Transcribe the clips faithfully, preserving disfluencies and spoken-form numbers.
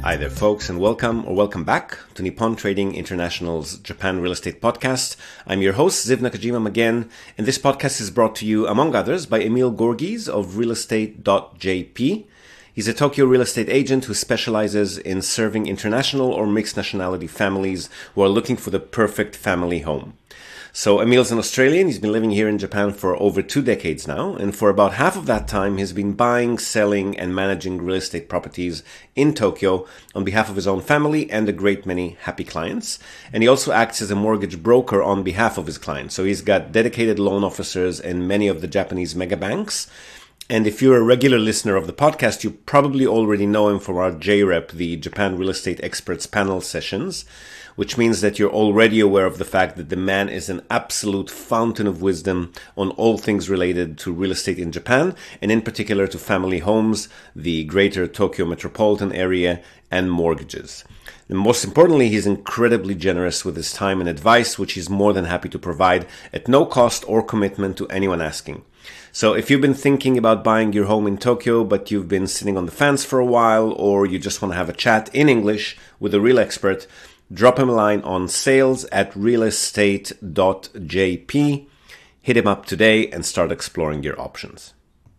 Hi there, folks, and welcome or welcome back to Nippon Trading International's Japan Real Estate Podcast. I'm your host, Ziv Nakajima again, and this podcast is brought to you, among others, by Emil Gorgies of real estate dot j p. He's a Tokyo real estate agent who specializes in serving international or mixed nationality families who are looking for the perfect family home. So Emil's an Australian. He's been living here in Japan for over two decades now. And for about half of that time, he's been buying, selling, and managing real estate properties in Tokyo on behalf of his own family and a great many happy clients. And he also acts as a mortgage broker on behalf of his clients. So he's got dedicated loan officers in many of the Japanese mega banks. And if you're a regular listener of the podcast, you probably already know him from our J REP, the Japan Real Estate Experts Panel sessions, which means that you're already aware of the fact that the man is an absolute fountain of wisdom on all things related to real estate in Japan, and in particular to family homes, the greater Tokyo metropolitan area, and mortgages. And most importantly, he's incredibly generous with his time and advice, which he's more than happy to provide at no cost or commitment to anyone asking. So if you've been thinking about buying your home in Tokyo, but you've been sitting on the fence for a while, or you just want to have a chat in English with a real expert, drop him a line on sales at real estate dot j p. Hit him up today and start exploring your options.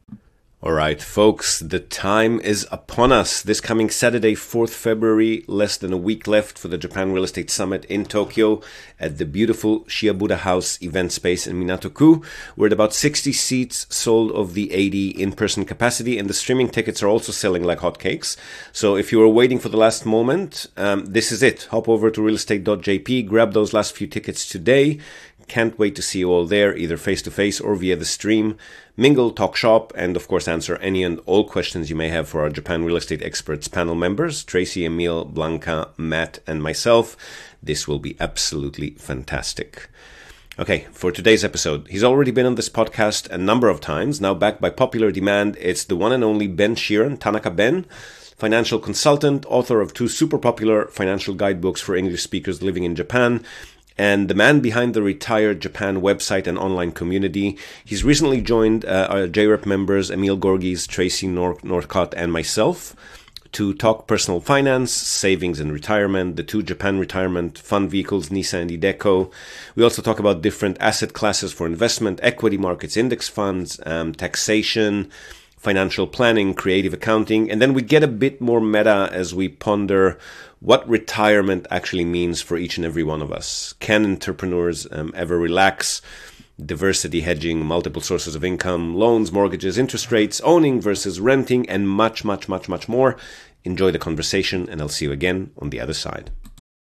All right, folks, the time is upon us. This coming Saturday, fourth of February, less than a week left for the Japan Real Estate Summit in Tokyo at the beautiful Shiabuda House event space in Minato-ku. We're at about sixty seats sold of the eighty in-person capacity, and the streaming tickets are also selling like hotcakes. So if you were waiting for the last moment, um, this is it. Hop over to real estate dot j p, grab those last few tickets today. Can't wait to see you all there, either face-to-face or via the stream. Mingle, talk shop, and of course answer any and all questions you may have for our Japan Real Estate Experts panel members, Tracy, Emil, Blanca, Matt, and myself. This will be absolutely fantastic. Okay, for today's episode, he's already been on this podcast a number of times. Now back by popular demand, it's the one and only Ben Sheeran, Tanaka Ben, financial consultant, author of two super popular financial guidebooks for English speakers living in Japan, and the man behind the Retired Japan website and online community. He's recently joined uh, our J REP members, Emil Gorgies, Tracy Nor- Northcott, and myself to talk personal finance, savings, and retirement, the two Japan retirement fund vehicles, NISA and iDeCo. We also talk about different asset classes for investment, equity markets, index funds, um, taxation, financial planning, creative accounting, and then we get a bit more meta as we ponder what retirement actually means for each and every one of us. Can entrepreneurs um, ever relax? Diversity hedging, multiple sources of income, loans, mortgages, interest rates, owning versus renting, and much, much, much, much more. Enjoy the conversation, and I'll see you again on the other side.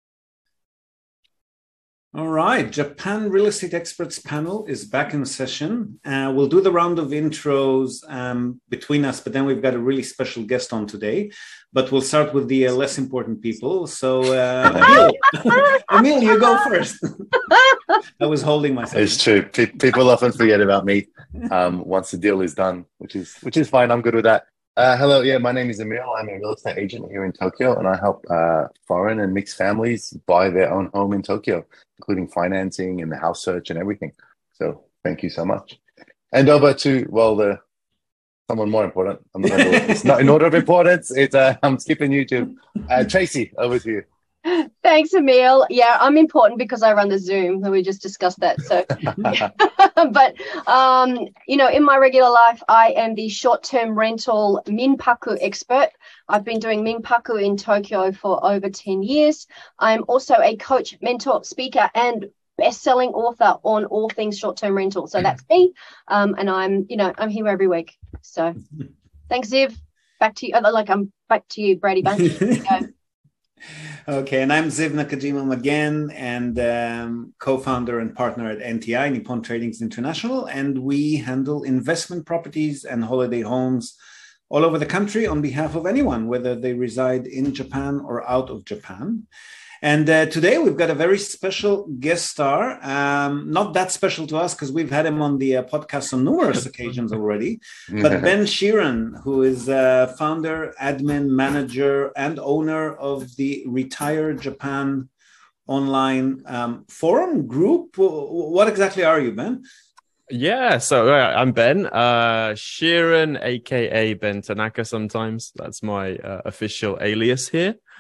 All right, Japan Real Estate Experts panel is back in session. Uh, we'll do the round of intros um, between us, but then we've got a really special guest on today. But we'll start with the uh, less important people. So, uh, Emil, Emil, you go first. I was holding myself. It's true. P- people often forget about me um, once the deal is done, which is which is fine. I'm good with that. Uh, hello, yeah, my name is Emil. I'm a real estate agent here in Tokyo, and I help uh, foreign and mixed families buy their own home in Tokyo, including financing and the house search and everything. So thank you so much. And over to, well, the someone more important. I'm not gonna, it's not in order of importance. It's uh, I'm skipping YouTube. Uh, Tracy, over to you. Thanks, Emil. Yeah, I'm important because I run the Zoom, and we just discussed that. So, but um, you know, in my regular life, I am the short-term rental Minpaku expert. I've been doing Minpaku in Tokyo for over ten years. I'm also a coach, mentor, speaker, and best-selling author on all things short-term rental. So that's me, um, and I'm, you know, I'm here every week. So, thanks, Ziv. Back to you. Oh, like I'm back to you, Brady Bunch. There you go. Okay, and I'm Ziv Nakajima again, and um, co-founder and partner at N T I, Nippon Trading International, and we handle investment properties and holiday homes all over the country on behalf of anyone, whether they reside in Japan or out of Japan. And uh, today we've got a very special guest star, um, not that special to us because we've had him on the uh, podcast on numerous occasions already, but Ben Sheeran, who is uh, founder, admin, manager, and owner of the Retired Japan online um, forum group. What exactly are you, Ben? Yeah, so uh, I'm Ben uh, Sheeran, aka Ben Tanaka sometimes. That's my uh, official alias here.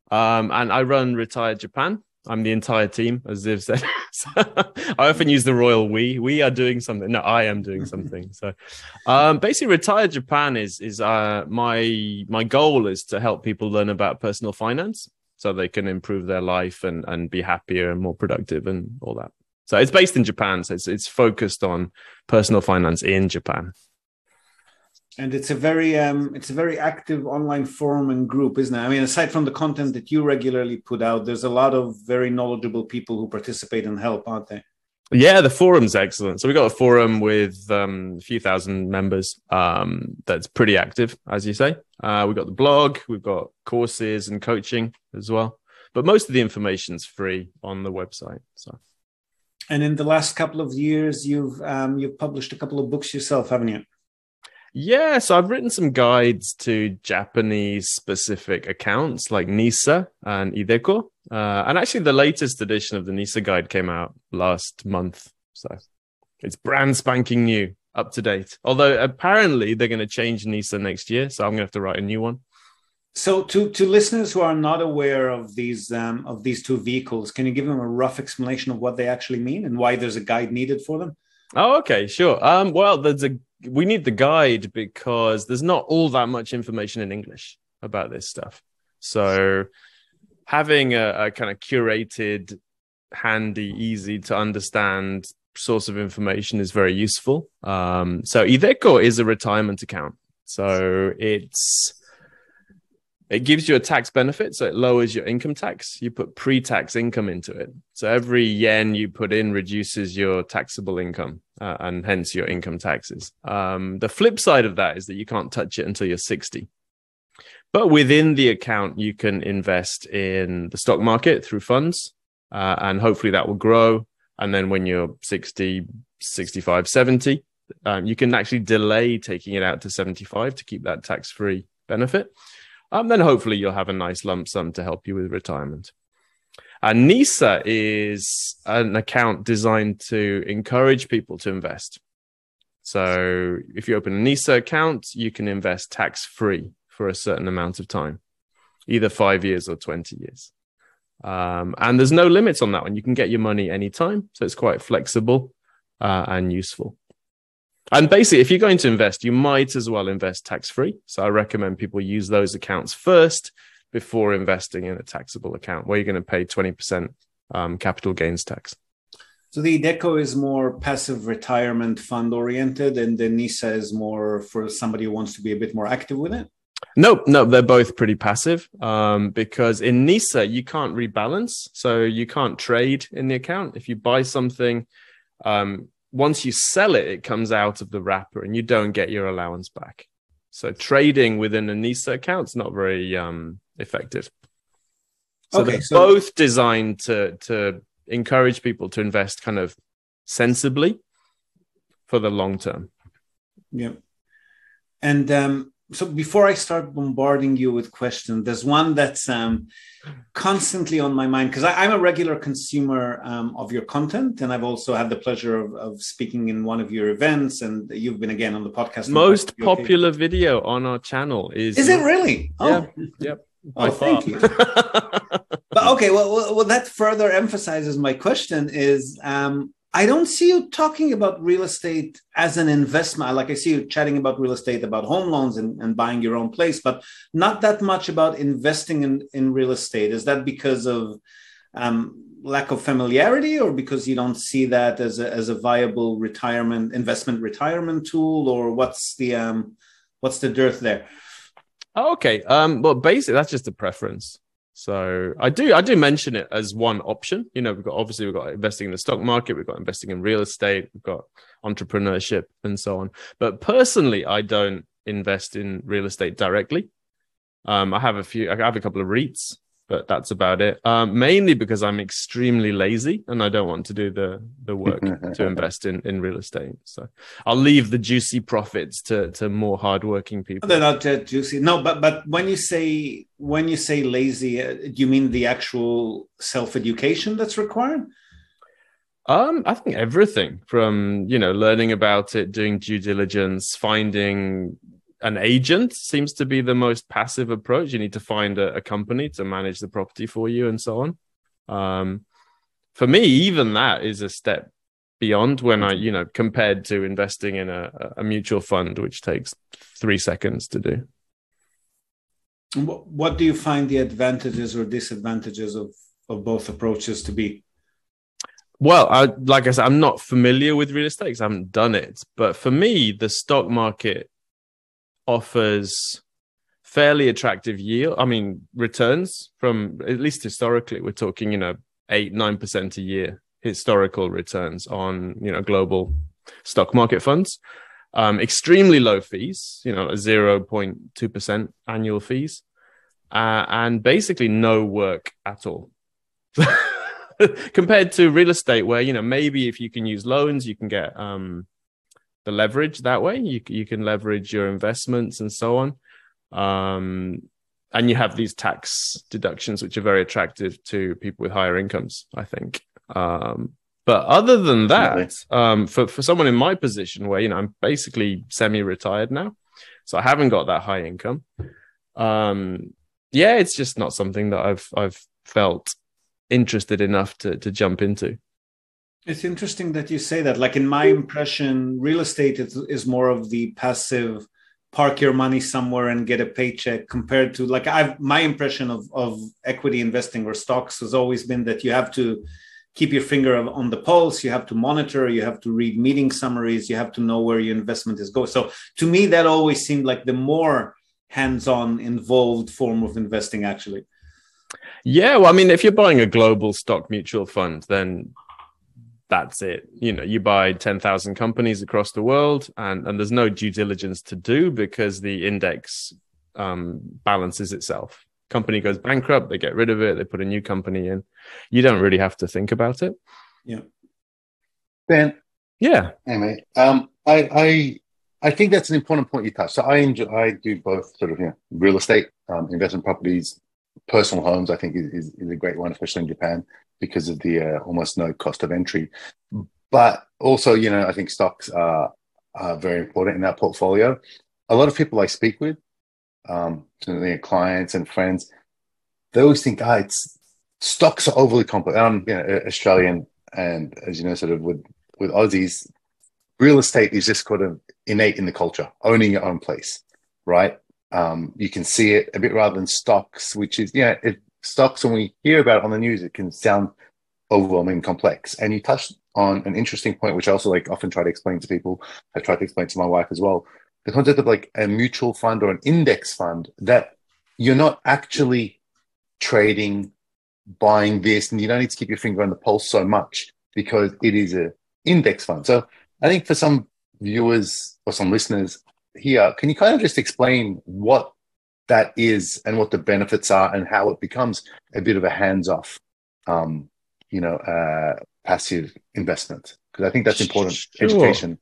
Um, and I run Retire Japan. I'm the entire team, as Ziv said. So I often use the royal we. We are doing something. No, I am doing something. So um, basically, Retire Japan is is uh, my my goal is to help people learn about personal finance so they can improve their life and and be happier and more productive and all that. So it's based in Japan. So it's it's focused on personal finance in Japan. And it's a very um, it's a very active online forum and group, isn't it? I mean, aside from the content that you regularly put out, there's a lot of very knowledgeable people who participate and help, aren't they? Yeah, the forum's excellent. So we got a forum with um, a few thousand members um, that's pretty active, as you say. Uh, we've got the blog, we've got courses and coaching as well. But most of the information's free on the website. So. And in the last couple of years, you've um, you've published a couple of books yourself, haven't you? Yeah, so I've written some guides to Japanese specific accounts like NISA and iDeCo. Uh, and actually the latest edition of the NISA guide came out last month. So it's brand spanking new, up to date. Although apparently they're going to change NISA next year. So I'm going to have to write a new one. So to, to listeners who are not aware of these um, of these two vehicles, can you give them a rough explanation of what they actually mean and why there's a guide needed for them? Oh, okay, sure. Um, well, there's a we need the guide because there's not all that much information in English about this stuff. So having a, a kind of curated, handy, easy to understand source of information is very useful. Um, so iDeCo is a retirement account. So it's it gives you a tax benefit. So it lowers your income tax. You put pre-tax income into it. So every yen you put in reduces your taxable income uh, and hence your income taxes. Um, the flip side of that is that you can't touch it until you're sixty. But within the account, you can invest in the stock market through funds uh, and hopefully that will grow. And then when you're sixty, sixty-five, seventy, um, you can actually delay taking it out to seventy-five to keep that tax-free benefit. Um, then hopefully you'll have a nice lump sum to help you with retirement. And NISA is an account designed to encourage people to invest. So if you open a NISA account, you can invest tax-free for a certain amount of time, either five years or twenty years. Um, and there's no limits on that one. You can get your money anytime. So it's quite flexible uh, and useful. And basically, if you're going to invest, you might as well invest tax-free. So I recommend people use those accounts first before investing in a taxable account where you're going to pay twenty percent um, capital gains tax. So the iDeCo is more passive retirement fund oriented and the NISA is more for somebody who wants to be a bit more active with it? Nope, no, they're both pretty passive um, because in NISA, you can't rebalance. So you can't trade in the account. If you buy something, um, once you sell it, it comes out of the wrapper and you don't get your allowance back. So trading within a NISA account is not very um, effective. So okay, they're so both designed to, to encourage people to invest kind of sensibly for the long term. Yeah. And um, so before I start bombarding you with questions, there's one that's um, constantly on my mind because I'm a regular consumer um, of your content. And I've also had the pleasure of, of speaking in one of your events. And you've been again on the podcast. Most popular okay. video on our channel is... Is it really? Oh, yeah. Yep. Oh, thank you. But okay, well, well, well, that further emphasizes my question is, um, I don't see you talking about real estate as an investment. Like I see you chatting about real estate, about home loans and, and buying your own place, but not that much about investing in, in real estate. Is that because of um, lack of familiarity or because you don't see that as a, as a viable retirement, investment retirement tool, or what's the, um, what's the dearth there? Oh, okay. Um, well, basically, that's just a preference. So I do I do mention it as one option. You know, we've got obviously we've got investing in the stock market, we've got investing in real estate, we've got entrepreneurship and so on. But personally, I don't invest in real estate directly. Um, I have a few, I have a couple of REITs, but that's about it. Um, mainly because I'm extremely lazy and I don't want to do the the work to invest in, in real estate. So I'll leave the juicy profits to, to more hardworking people. They're not uh, juicy. No, but but when you say when you say lazy, uh, do you mean the actual self-education that's required? Um, I think everything from, you know, learning about it, doing due diligence, finding an agent seems to be the most passive approach. You need to find a, a company to manage the property for you and so on. Um, for me, even that is a step beyond when I, you know, compared to investing in a, a mutual fund, which takes three seconds to do. What do you find the advantages or disadvantages of, of both approaches to be? Well, I, like I said, I'm not familiar with real estate because I haven't done it. But for me, the stock market offers fairly attractive yield. I mean, returns from, at least historically, we're talking, you know, eight, nine percent a year, historical returns on, you know, global stock market funds. Um, extremely low fees, you know, zero point two percent annual fees, uh, and basically no work at all. Compared to real estate, where, you know, maybe if you can use loans, you can get um, the leverage that way. You, you can leverage your investments and so on. Um, and you have these tax deductions, which are very attractive to people with higher incomes, I think. Um, But other than that, um, for, for someone in my position where, you know, I'm basically semi-retired now, so I haven't got that high income. Um, yeah, it's just not something that I've I've felt interested enough to to jump into. It's interesting that you say that. Like, in my impression, real estate is, is more of the passive, park your money somewhere and get a paycheck, compared to, like, I've my impression of, of equity investing or stocks has always been that you have to keep your finger on the pulse, you have to monitor, you have to read meeting summaries, you have to know where your investment is going. So to me, that always seemed like the more hands-on involved form of investing, actually. Yeah, well, I mean, if you're buying a global stock mutual fund, then that's it. You know, you buy ten thousand companies across the world, and, and there's no due diligence to do because the index um, balances itself. Company goes bankrupt, they get rid of it, they put a new company in. You don't really have to think about it. Yeah. Ben. Yeah. Hey, mate. Um, I, I, I think that's an important point you touched. So I enjoy, I do both sort of, you know, real estate, um, investment properties, personal homes. I think is, is, is a great one, especially in Japan, because of the uh, almost no cost of entry. But also, you know, I think stocks are, are very important in our portfolio. A lot of people I speak with, um, their clients and friends, they always think, ah, it's stocks are overly complex. I'm, you know, Australian, and as you know, sort of with with Aussies, real estate is just kind of innate in the culture, owning your own place, right? Um, you can see it a bit rather than stocks, which is, yeah, it, stocks, when we hear about it on the news, it can sound overwhelming and complex. And you touched on an interesting point, which I also like often try to explain to people. I try to explain to my wife as well. The concept of like a mutual fund or an index fund, that you're not actually trading, buying this, and you don't need to keep your finger on the pulse so much because it is an index fund. So I think for some viewers or some listeners here, can you kind of just explain what that is and what the benefits are and how it becomes a bit of a hands-off, um, you know, uh, passive investment? Because I think that's important. Sure. Education.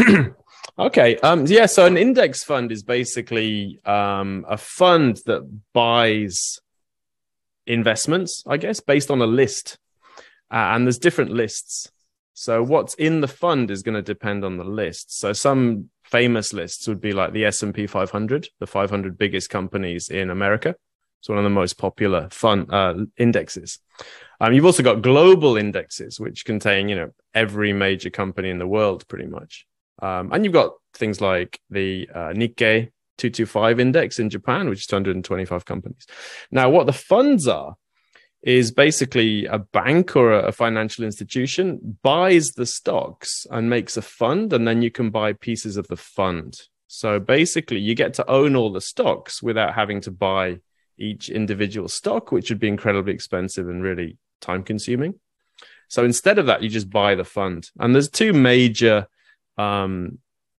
Okay. Um, yeah. So an index fund is basically um, a fund that buys investments, I guess, based on a list. Uh, and there's different lists. So what's in the fund is going to depend on the list. So some famous lists would be like the S and P five hundred, the five hundred biggest companies in America. It's one of the most popular fund uh, indexes. Um, you've also got global indexes, which contain, you know, every major company in the world, pretty much. Um, and you've got things like the uh, Nikkei two twenty-five index in Japan, which is two hundred twenty-five companies. Now, what the funds are is basically a bank or a financial institution buys the stocks and makes a fund, and then you can buy pieces of the fund. So basically, you get to own all the stocks without having to buy each individual stock, which would be incredibly expensive and really time-consuming. So instead of that, you just buy the fund. And there's two major um,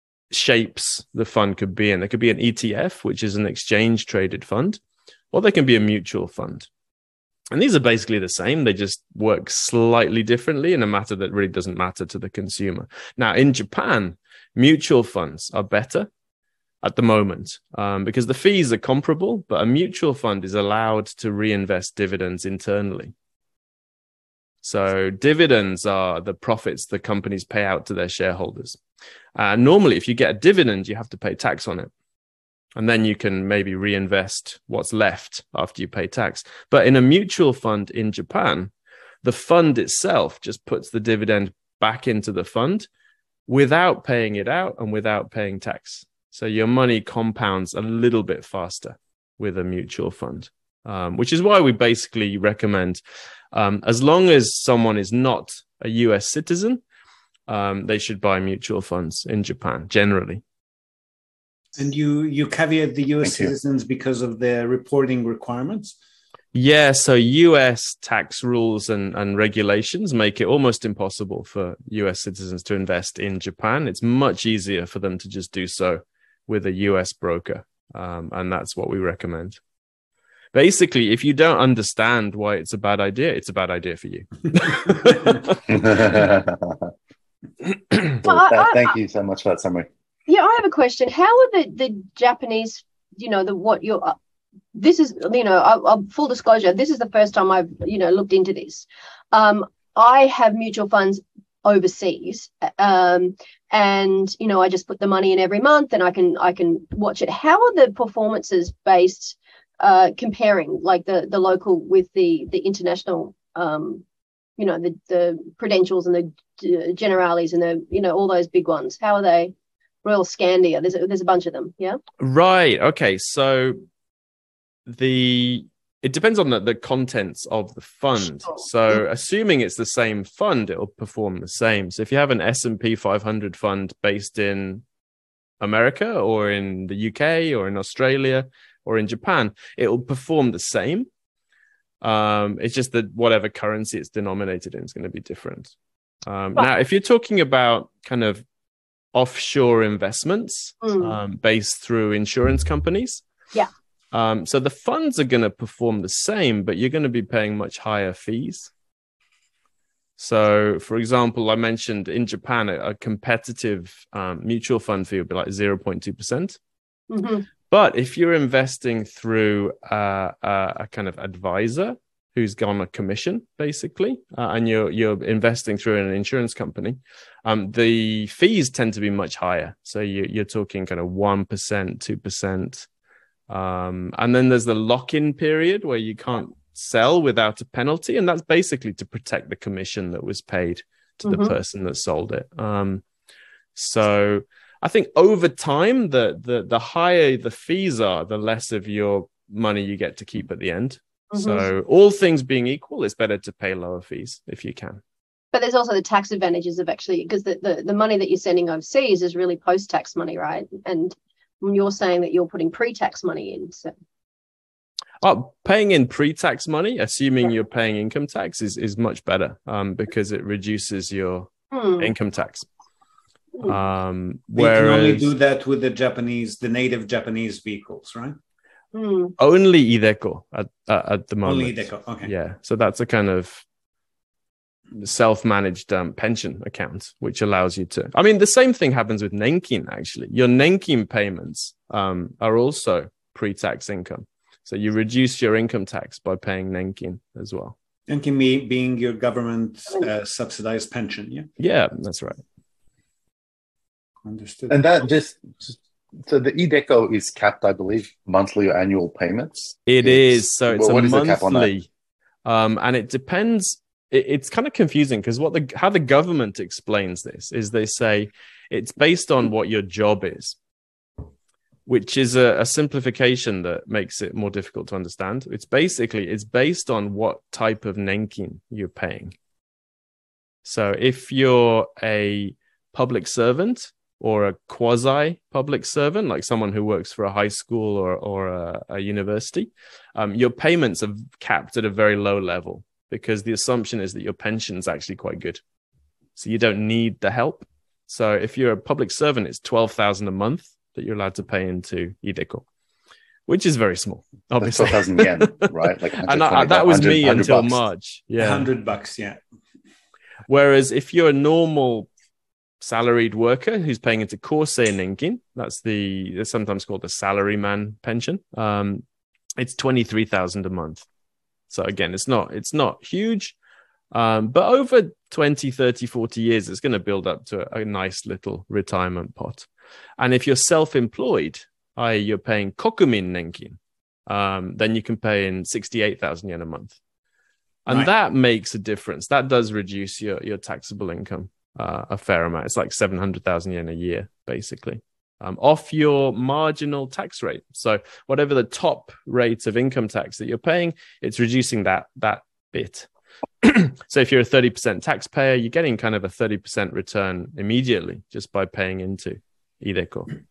shapes the fund could be in. There could be an E T F, which is an exchange-traded fund, or there can be a mutual fund. And these are basically the same. They just work slightly differently in a matter that really doesn't matter to the consumer. Now, in Japan, mutual funds are better at the moment um, because the fees are comparable, but a mutual fund is allowed to reinvest dividends internally. So dividends are the profits the companies pay out to their shareholders. Uh, normally, if you get a dividend, you have to pay tax on it. And then you can maybe reinvest what's left after you pay tax. But in a mutual fund in Japan, the fund itself just puts the dividend back into the fund without paying it out and without paying tax. So your money compounds a little bit faster with a mutual fund, um, which is why we basically recommend, um, as long as someone is not a U S citizen, um, they should buy mutual funds in Japan generally. And you you caveat the U S Thank you. citizens because of their reporting requirements? Yeah, so U S tax rules and, and regulations make it almost impossible for U S citizens to invest in Japan. It's much easier for them to just do so with a U S broker. Um, and that's what we recommend. Basically, if you don't understand why it's a bad idea, it's a bad idea for you. Well, uh, thank you so much for that summary. Yeah, I have a question. How are the, the Japanese, you know, the what you're, uh, this is, you know, I, I, full disclosure, this is the first time I've, you know, looked into this. Um, I have mutual funds overseas, um, and, you know, I just put the money in every month and I can, I can watch it. How are the performances based, uh, comparing like the, the local with the, the international, um, you know, the, the Prudentials and the Generali's and the, you know, all those big ones? How are they? Royal Scandia, there's a, there's a bunch of them, yeah? Right, okay, so the it depends on the, the contents of the fund. Sure. So assuming it's the same fund, it'll perform the same. So if you have an S and P five hundred fund based in America or in the U K or in Australia or in Japan, it will perform the same. Um, it's just that whatever currency it's denominated in is going to be different. Um, Right. Now, if you're talking about kind of offshore investments Mm. um, based through insurance companies. Yeah. Um, so the funds are going to perform the same, but you're going to be paying much higher fees. So, for example, I mentioned in Japan, a, a competitive um, mutual fund fee would be like zero point two percent. Mm-hmm. But if you're investing through uh, a, a kind of advisor who's gone a commission, basically, uh, and you're you're investing through an insurance company, um, the fees tend to be much higher. So you, you're talking kind of one percent, two percent. Um, and then there's the lock-in period where you can't sell without a penalty. And that's basically to protect the commission that was paid to Mm-hmm. the person that sold it. Um, so I think over time, the, the, the higher the fees are, the less of your money you get to keep at the end. Mm-hmm. So all things being equal, it's better to pay lower fees if you can. But there's also the tax advantages of actually, because the, the, the money that you're sending overseas is really post-tax money, right? And you're saying that you're putting pre-tax money in. So Oh, paying in pre-tax money, assuming Yeah. you're paying income tax, is, is much better um, because it reduces your hmm. income tax. Hmm. Um, They can only whereas do that with the Japanese, the native Japanese vehicles, right? Hmm. only iDeCo at, at, at the moment. Only Deco. Okay. Yeah, so that's a kind of self-managed um, pension account, which allows you to. I mean, the same thing happens with Nenkin. Actually, your Nenkin payments um, are also pre-tax income, so you reduce your income tax by paying Nenkin as well. And can be being your government uh, subsidized pension. Yeah. Yeah, that's right. Understood. And that just, just so the iDeCo is capped, I believe, monthly or annual payments. It It's- is. So it's well, a what is the cap on that? monthly, um, and it depends. It, it's kind of confusing because what the how the government explains this is they say it's based on what your job is, which is a, a simplification that makes it more difficult to understand. It's basically it's based on what type of Nenkin you're paying. So if you're a public servant or a quasi-public servant, like someone who works for a high school or, or a, a university, um, your payments are capped at a very low level because the assumption is that your pension is actually quite good. So you don't need the help. So if you're a public servant, it's twelve thousand dollars a month that you're allowed to pay into iDeCo, which is very small, That's obviously. twelve thousand yen, right? Like And I, that was me until March. Yeah. Yeah. one hundred bucks. Yeah. Whereas if you're a normal salaried worker who's paying into Kosei Nenkin, that's the it's sometimes called the salaryman pension. Um, it's twenty-three thousand a month. So again, it's not it's not huge, um, but over twenty, thirty, forty years, it's going to build up to a, a nice little retirement pot. And if you're self-employed, that is you're paying kokumin nenkin, um, then you can pay in sixty-eight thousand yen a month. And right. that makes a difference. That does reduce your, your taxable income uh, a fair amount. It's like seven hundred thousand yen a year, basically, um, off your marginal tax rate. So whatever the top rate of income tax that you're paying, it's reducing that that bit. So if you're a thirty percent taxpayer, you're getting kind of a thirty percent return immediately just by paying into iDeCo.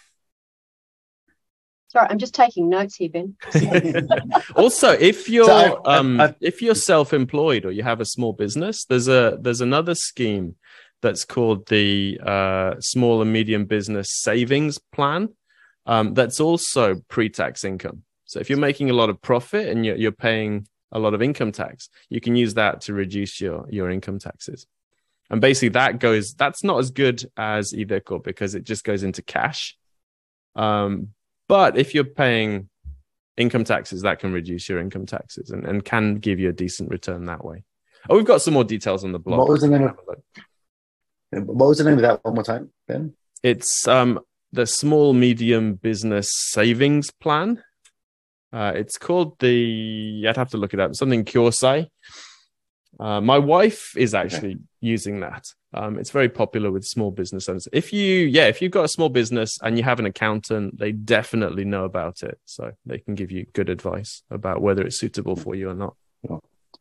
Sorry, I'm just taking notes here, Ben. Also, if you're so I've, um, I've, if you're self-employed or you have a small business, there's a there's another scheme that's called the uh, Small and Medium Business Savings Plan. Um, that's also pre-tax income. So if you're making a lot of profit and you're, you're paying a lot of income tax, you can use that to reduce your your income taxes. And basically, that goes that's not as good as iDeCo because it just goes into cash. Um, But if you're paying income taxes, that can reduce your income taxes and, and can give you a decent return that way. Oh, we've got some more details on the blog. What was the name of, what was the name of that one more time, Ben? It's um, the Small Medium Business Savings Plan. Uh, it's called the, I'd have to look it up, something Kyosai. Uh, my wife is actually okay. using that. Um, it's very popular with small business owners. If you, yeah, if you've got a small business and you have an accountant, they definitely know about it. So they can give you good advice about whether it's suitable for you or not. Do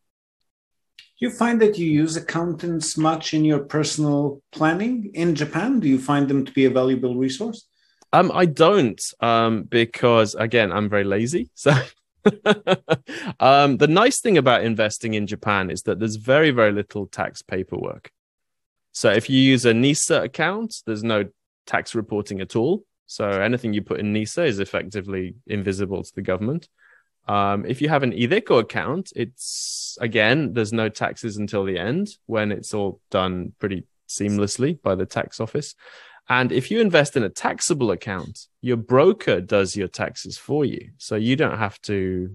you find that you use accountants much in your personal planning in Japan? Do you find them to be a valuable resource? Um, I don't, um, because again, I'm very lazy. So um, the nice thing about investing in Japan is that there's very, very little tax paperwork. So if you use a NISA account, there's no tax reporting at all. So anything you put in NISA is effectively invisible to the government. Um, if you have an iDeCo account, it's, again, there's no taxes until the end when it's all done pretty seamlessly by the tax office. And if you invest in a taxable account, your broker does your taxes for you. So you don't have to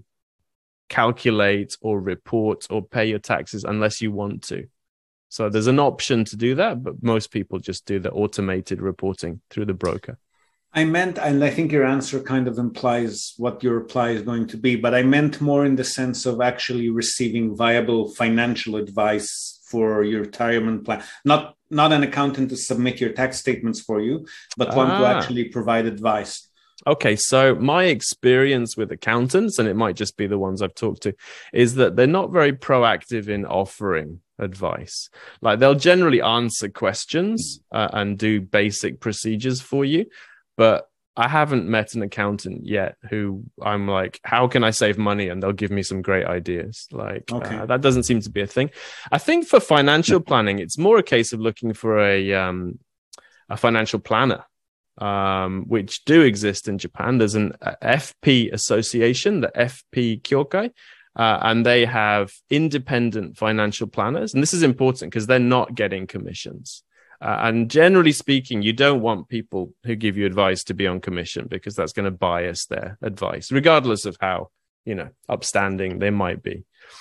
calculate or report or pay your taxes unless you want to. So there's an option to do that, but most people just do the automated reporting through the broker. I meant, and I think your answer kind of implies what your reply is going to be, but I meant more in the sense of actually receiving viable financial advice for your retirement plan. Not, not an accountant to submit your tax statements for you, but one ah. to actually provide advice. Okay, so my experience with accountants, and it might just be the ones I've talked to, is that they're not very proactive in offering advice. Like they'll generally answer questions uh, and do basic procedures for you, but I haven't met an accountant yet who I'm like, how can I save money? And they'll give me some great ideas. Like okay. uh, that doesn't seem to be a thing. I think for financial planning, it's more a case of looking for a um, a financial planner, um, which do exist in Japan. There's an F P association, the F P Kyokai. Uh, and they have independent financial planners. And this is important because they're not getting commissions. Uh, and generally speaking, you don't want people who give you advice to be on commission because that's going to bias their advice, regardless of how, you know, upstanding they might be.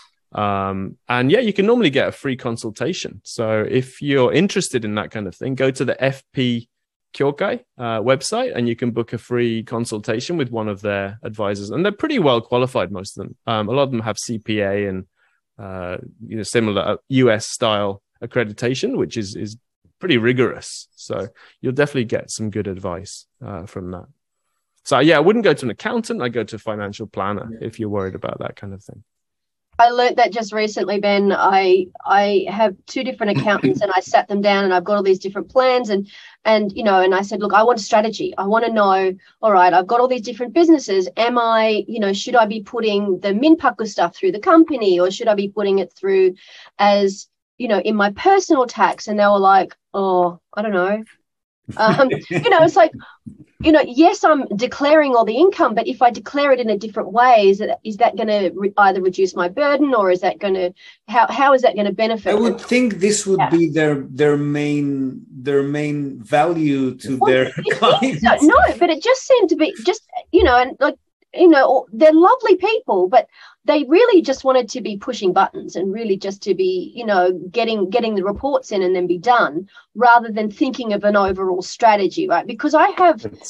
Um, and yeah, you can normally get a free consultation. So if you're interested in that kind of thing, go to the F P Kyokai uh, website and you can book a free consultation with one of their advisors. And they're pretty well qualified, most of them. Um, a lot of them have C P A and uh, you know, similar U S style accreditation, which is is pretty rigorous. So you'll definitely get some good advice uh, from that. So yeah, I wouldn't go to an accountant. I go to a financial planner yeah. if you're worried about that kind of thing. I learned that just recently, Ben. I I have two different accountants and I sat them down and I've got all these different plans and, and you know, and I said, look, I want a strategy. I want to know, all right, I've got all these different businesses. Am I, you know, should I be putting the Minpaku stuff through the company or should I be putting it through as, you know, in my personal tax? And they were like, oh, I don't know. Um, you know, it's like, you know, yes, I'm declaring all the income, but if I declare it in a different way, is that is that going to re- either reduce my burden or is that going to how how is that going to benefit? I would them? think this would yeah. be their their main their main value to well, their clients. So. No, but it just seemed to be just, you know, and like, you know, they're lovely people, but they really just wanted to be pushing buttons and really just to be, you know, getting getting the reports in and then be done rather than thinking of an overall strategy, right? Because I have,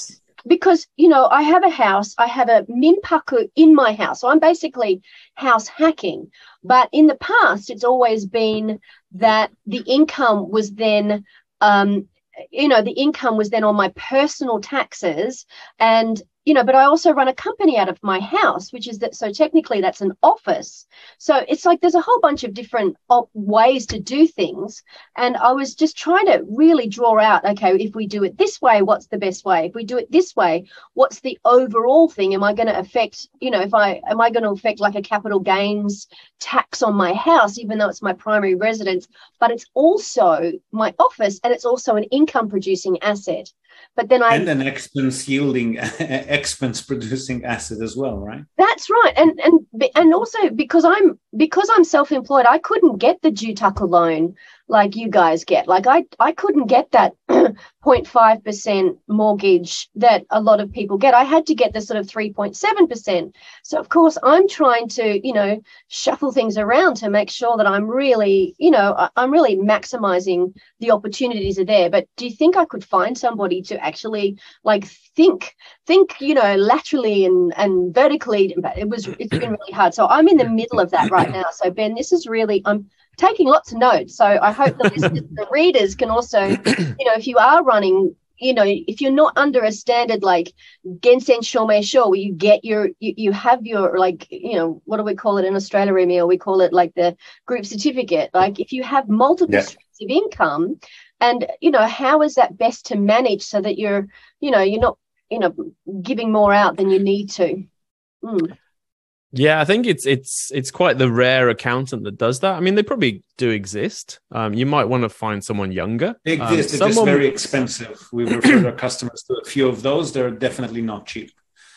because, you know, I have a house, I have a minpaku in my house. So I'm basically house hacking. But in the past, it's always been that the income was then, um, you know, the income was then on my personal taxes. And, you know, but I also run a company out of my house, which is that. So technically that's an office. So it's like there's a whole bunch of different op- ways to do things. And I was just trying to really draw out, okay, if we do it this way, what's the best way? If we do it this way, what's the overall thing? Am I going to affect, you know, if I, am I going to affect like a capital gains tax on my house, even though it's my primary residence, but it's also my office and it's also an income producing asset. But then I and an expense yielding, expense producing asset as well, right? That's right, and and and also because I'm because I'm self-employed, I couldn't get the Jutaka loan like you guys get. Like I I couldn't get that zero point five percent mortgage that a lot of people get. I had to get the sort of three point seven percent. So of course I'm trying to, you know, shuffle things around to make sure that I'm really, you know, I'm really maximizing the opportunities are there. But do you think I could find somebody to actually like think, think, you know, laterally and, and vertically? It was, it's been really hard. So I'm in the middle of that right now. So Ben, this is really, I'm taking lots of notes. So I hope the listeners, the readers can also, you know, if you are running, you know, if you're not under a standard like Gensen Shomeisho, where you get your, you, you have your like, you know, what do we call it in Australia, Emil? We call it like the group certificate. Like if you have multiple yeah. streams of income, and, you know, how is that best to manage so that you're, you know, you're not, you know, giving more out than you need to? Mm. Yeah, I think it's it's it's quite the rare accountant that does that. I mean, they probably do exist. Um, you might want to find someone younger. They exist. Um, They're someone... just very expensive. We've referred our customers to a few of those. They're definitely not cheap.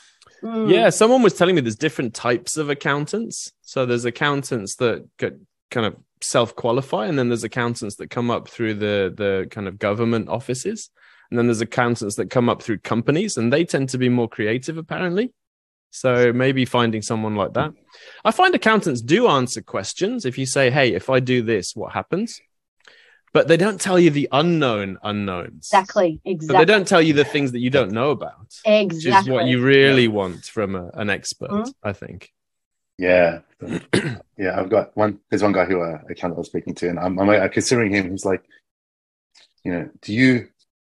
Mm. Yeah, someone was telling me there's different types of accountants. So there's accountants that get kind of self-qualify, and then there's accountants that come up through the the kind of government offices, and then there's accountants that come up through companies, and they tend to be more creative apparently. So maybe finding someone like that. I find accountants do answer questions. If you say, hey, if I do this, what happens? But they don't tell you the unknown unknowns. Exactly, exactly. But they don't tell you the things that you don't know about. Exactly. Which is what you really yeah. want from a, an expert, mm-hmm. I think. Yeah. yeah, I've got one, there's one guy who uh, accountant I was speaking to, and I'm, I'm, I'm considering him. He's like, you know, do you,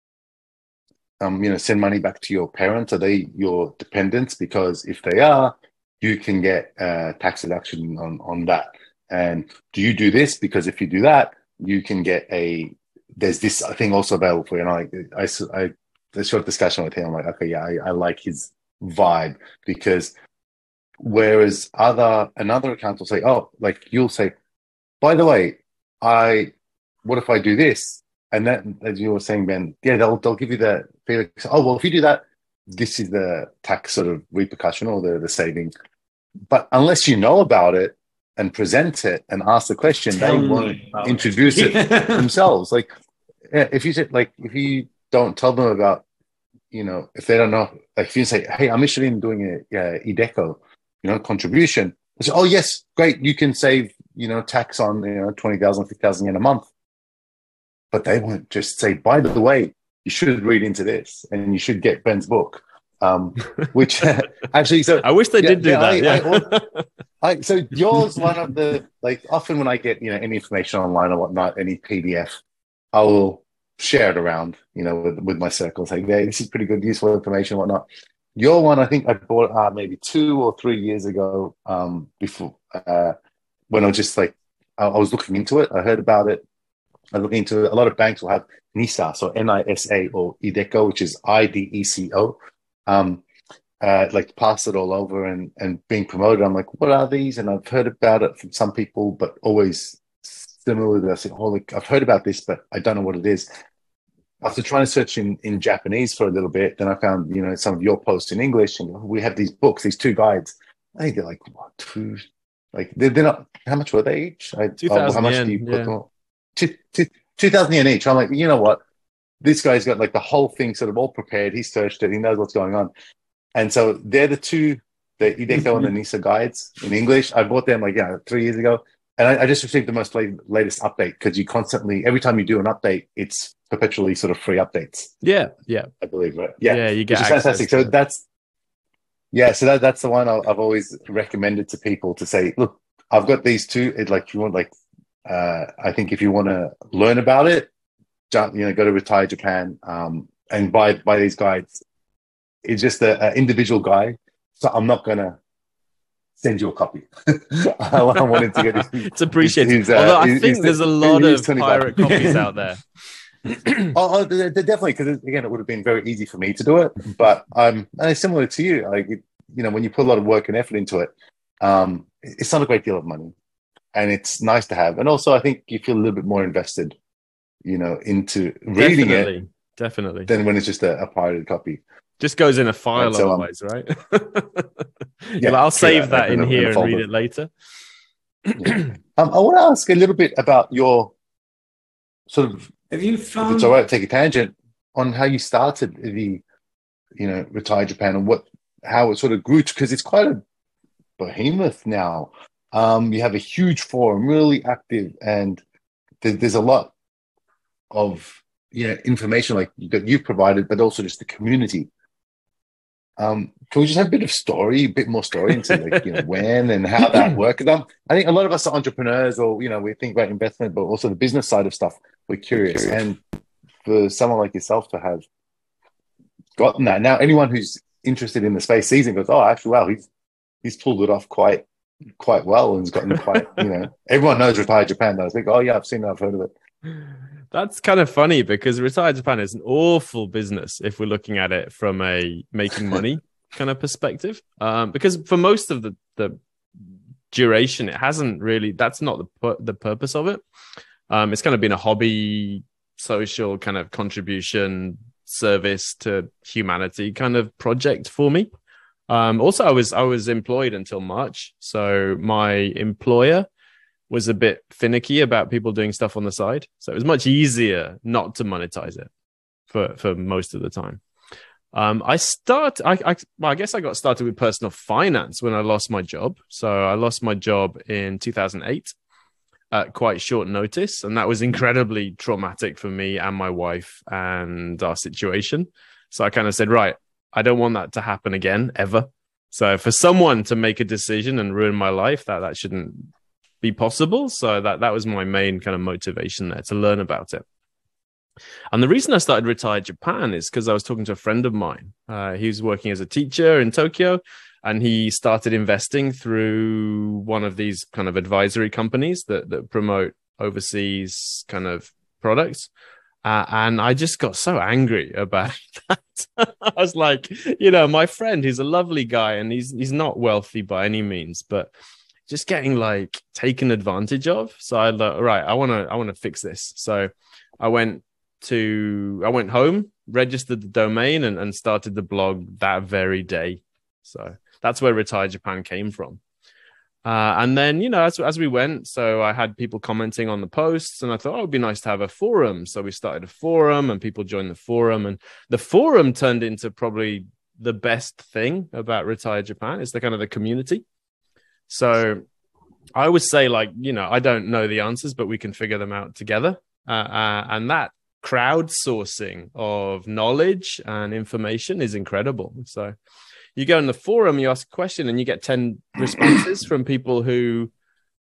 Um, you know, send money back to your parents? Are they your dependents? Because if they are, you can get uh, tax deduction on, on that. And do you do this? Because if you do that, you can get a, there's this thing also available for you. And I, I, I, a short discussion with him, I'm like, okay, yeah, I, I like his vibe. Because whereas other, another account will say, oh, like you'll say, by the way, I, what if I do this? And that, as you were saying, Ben, yeah, they'll they'll give you the feeling. Oh, well, if you do that, this is the tax sort of repercussion or the, the saving. But unless you know about it and present it and ask the question, Tell they won't introduce it, it themselves. Like, yeah, if you said, like, if you don't tell them about, you know, if they don't know, like, if you say, hey, I'm interested in doing a, a IDECO, you know, contribution. They say, oh, yes, great, you can save, you know, tax on, you know, twenty thousand, fifty thousand yen a month. But they won't just say, by the way, you should read into this and you should get Ben's book. Um, which uh, actually, so I wish they yeah, did do yeah, that. I, Yeah. I, I, so yours, one of the, like often when I get, you know, any information online or whatnot, any P D F, I will share it around, you know, with, with my circle, saying, hey, this is pretty good, useful information, and whatnot. Your one, I think I bought uh, maybe two or three years ago um, before, uh, when I was just like, I, I was looking into it. I heard about it. I was looking into it. A lot of banks will have NISA, so N I S A, or IDECO, which is I D E C O. Um, uh, like pass it all over and, and being promoted. I'm like, what are these? And I've heard about it from some people, but always similarly, I said, oh, look, I've heard about this, but I don't know what it is. After trying to search in, in Japanese for a little bit, then I found, you know, some of your posts in English, and we have these books, these two guides. I think they're like, what, two, like, they're, they're not, how much were they each? I, oh, how much yen, do you put yeah. them? Two, two, two thousand yen each. I'm like, you know what? This guy's got like the whole thing sort of all prepared. He's searched it. He knows what's going on. And so they're the two, the IDECO and the NISA guides in English. I bought them like, yeah, three years ago. And I, I just received the most late, latest update, because you constantly, every time you do an update, it's perpetually sort of free updates. Yeah, yeah, I believe, right? Yeah, yeah. You get which is fantastic. So it. that's yeah, so that that's the one I've always recommended to people to say, look, I've got these two. It like you want like, uh, I think if you want to learn about it, jump, you know, go to Retire Japan um, and buy buy these guides. It's just an individual guide, so I'm not gonna send you a copy. I wanted to get his, it's appreciated. His, uh, Although I his, think his, there's a lot of pirate copies out there. oh, oh, they're definitely, because again, it would have been very easy for me to do it, but um, and it's similar to you. Like, you know, when you put a lot of work and effort into it, um, it's not a great deal of money, and it's nice to have. And also, I think you feel a little bit more invested, you know, into reading definitely, it, definitely, than when it's just a, a pirated copy. Just goes in a file right, so, otherwise, um, right? yeah, I'll save that, that in, in here in and read it later. yeah. um, I want to ask a little bit about your sort of. Have you found? If it's all right to take a tangent on how you started the, you know, Retire Japan and what, how it sort of grew, because it's quite a behemoth now. Um, you have a huge forum, really active, and there, there's a lot of you know information like that you've provided, but also just the community. Um, can we just have a bit of story, a bit more story into like you know when and how that worked? Um, I think a lot of us are entrepreneurs, or you know, we think about investment, but also the business side of stuff. We're curious, and for someone like yourself to have gotten that, now anyone who's interested in the space sees and goes, "Oh, actually, wow, he's he's pulled it off quite quite well and has gotten quite." You know, everyone knows Retire Japan. I think, "Oh yeah, I've seen it, I've heard of it." That's kind of funny because Retire Japan is an awful business if we're looking at it from a making money kind of perspective. Um, because for most of the, the duration, it hasn't really, that's not the the purpose of it. Um, it's kind of been a hobby, social kind of contribution, service to humanity kind of project for me. Um, also, I was I was employed until March. So my employer was a bit finicky about people doing stuff on the side. So it was much easier not to monetize it for, for most of the time. Um, I start, I, I, well, I guess I got started with personal finance when I lost my job. So I lost my job in two thousand eight at quite short notice. And that was incredibly traumatic for me and my wife and our situation. So I kind of said, right, I don't want that to happen again, ever. So for someone to make a decision and ruin my life, that, that shouldn't be possible. So that, that was my main kind of motivation there, to learn about it. And the reason I started Retire Japan is because I was talking to a friend of mine. Uh, he was working as a teacher in Tokyo, and he started investing through one of these kind of advisory companies that, that promote overseas kind of products. Uh, and I just got so angry about that. I was like, you know, my friend, he's a lovely guy and he's he's not wealthy by any means, but just getting like taken advantage of. So I like, right, I want to I want to fix this. So I went to I went home, registered the domain, and, and started the blog that very day. So that's where Retire Japan came from. Uh, and then, you know, as, as we went, so I had people commenting on the posts, and I thought, oh, it'd be nice to have a forum. So we started a forum, and people joined the forum, and the forum turned into probably the best thing about Retire Japan. It's the kind of the community. So I would say, like, you know, I don't know the answers, but we can figure them out together. Uh, uh, and that crowdsourcing of knowledge and information is incredible. So you go in the forum, you ask a question, and you get ten responses from people who,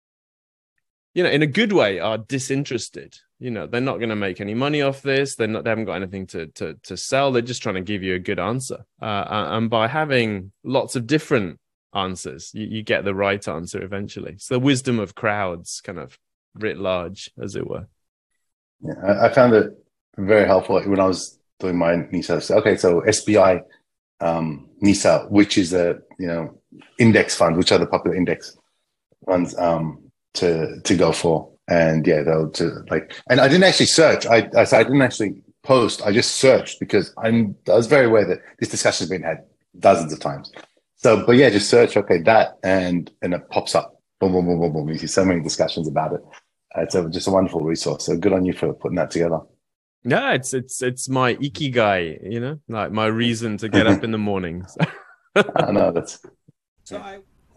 you know, in a good way, are disinterested. You know, they're not going to make any money off this. They're not. They haven't got anything to to to sell. They're just trying to give you a good answer. Uh, and by having lots of different answers, you, you get the right answer eventually. It's the wisdom of crowds, kind of writ large, as it were. Yeah, I, I found it very helpful when I was doing my NISA. So, okay, so S B I. Um, NISA, which is a you know index fund, which are the popular index funds um, to to go for, and yeah, they'll to like. And I didn't actually search. I I, I didn't actually post. I just searched because I'm I was very aware that this discussion has been had dozens of times. So, but yeah, just search. Okay, that and and it pops up. Boom, boom, boom, boom, boom. You see so many discussions about it. Uh, it's a, just a wonderful resource. So good on you for putting that together. Yeah, it's it's it's my ikigai, you know, like my reason to get up in the mornings. I know that's. So I